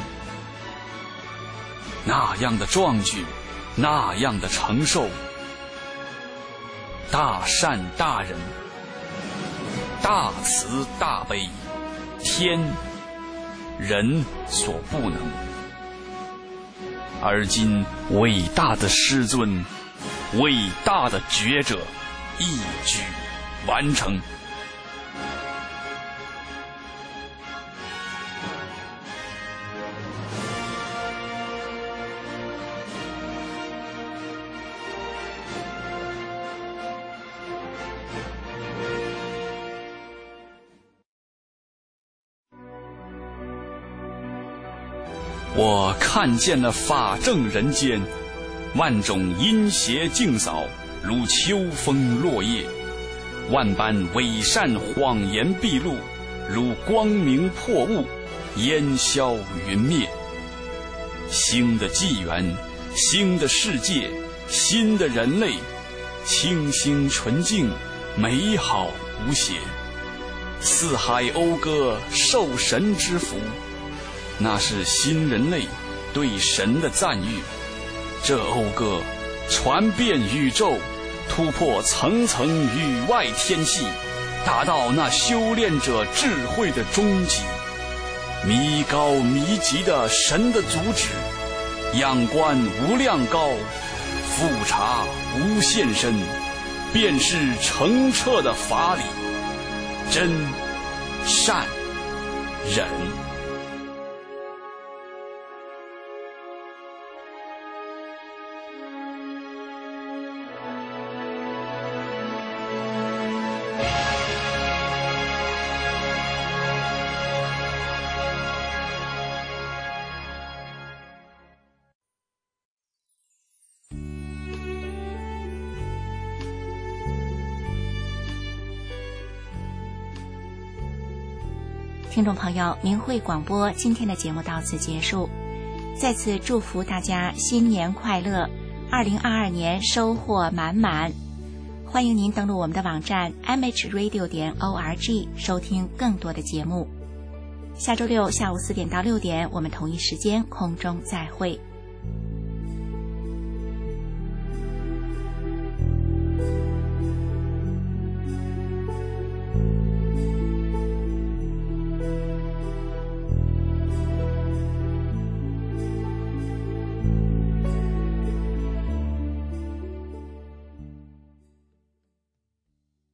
那样的壮举，那样的承受，大善大仁，大慈大悲，天人所不能。而今伟大的师尊，伟大的觉者一举完成。 我看见了法正人间，万种阴邪尽扫，如秋风落叶；万般伪善谎言毕露，如光明破雾，烟消云灭。新的纪元，新的世界，新的人类，清新纯净，美好无邪。四海讴歌，受神之福，那是新人类对神的赞誉。这讴歌传遍宇宙，突破层层宇外天际，达到那修炼者智慧的终极。弥高弥极的神的主旨，仰观无量高，复察无限深，便是澄澈的法理，真善忍。 听众朋友，明慧广播今天的节目到此结束，再次祝福大家新年快乐，二零二二年收获满满。欢迎您登录我们的网站 m h radio 点 org 收听更多的节目。下周六下午四点到六点，我们同一时间空中再会。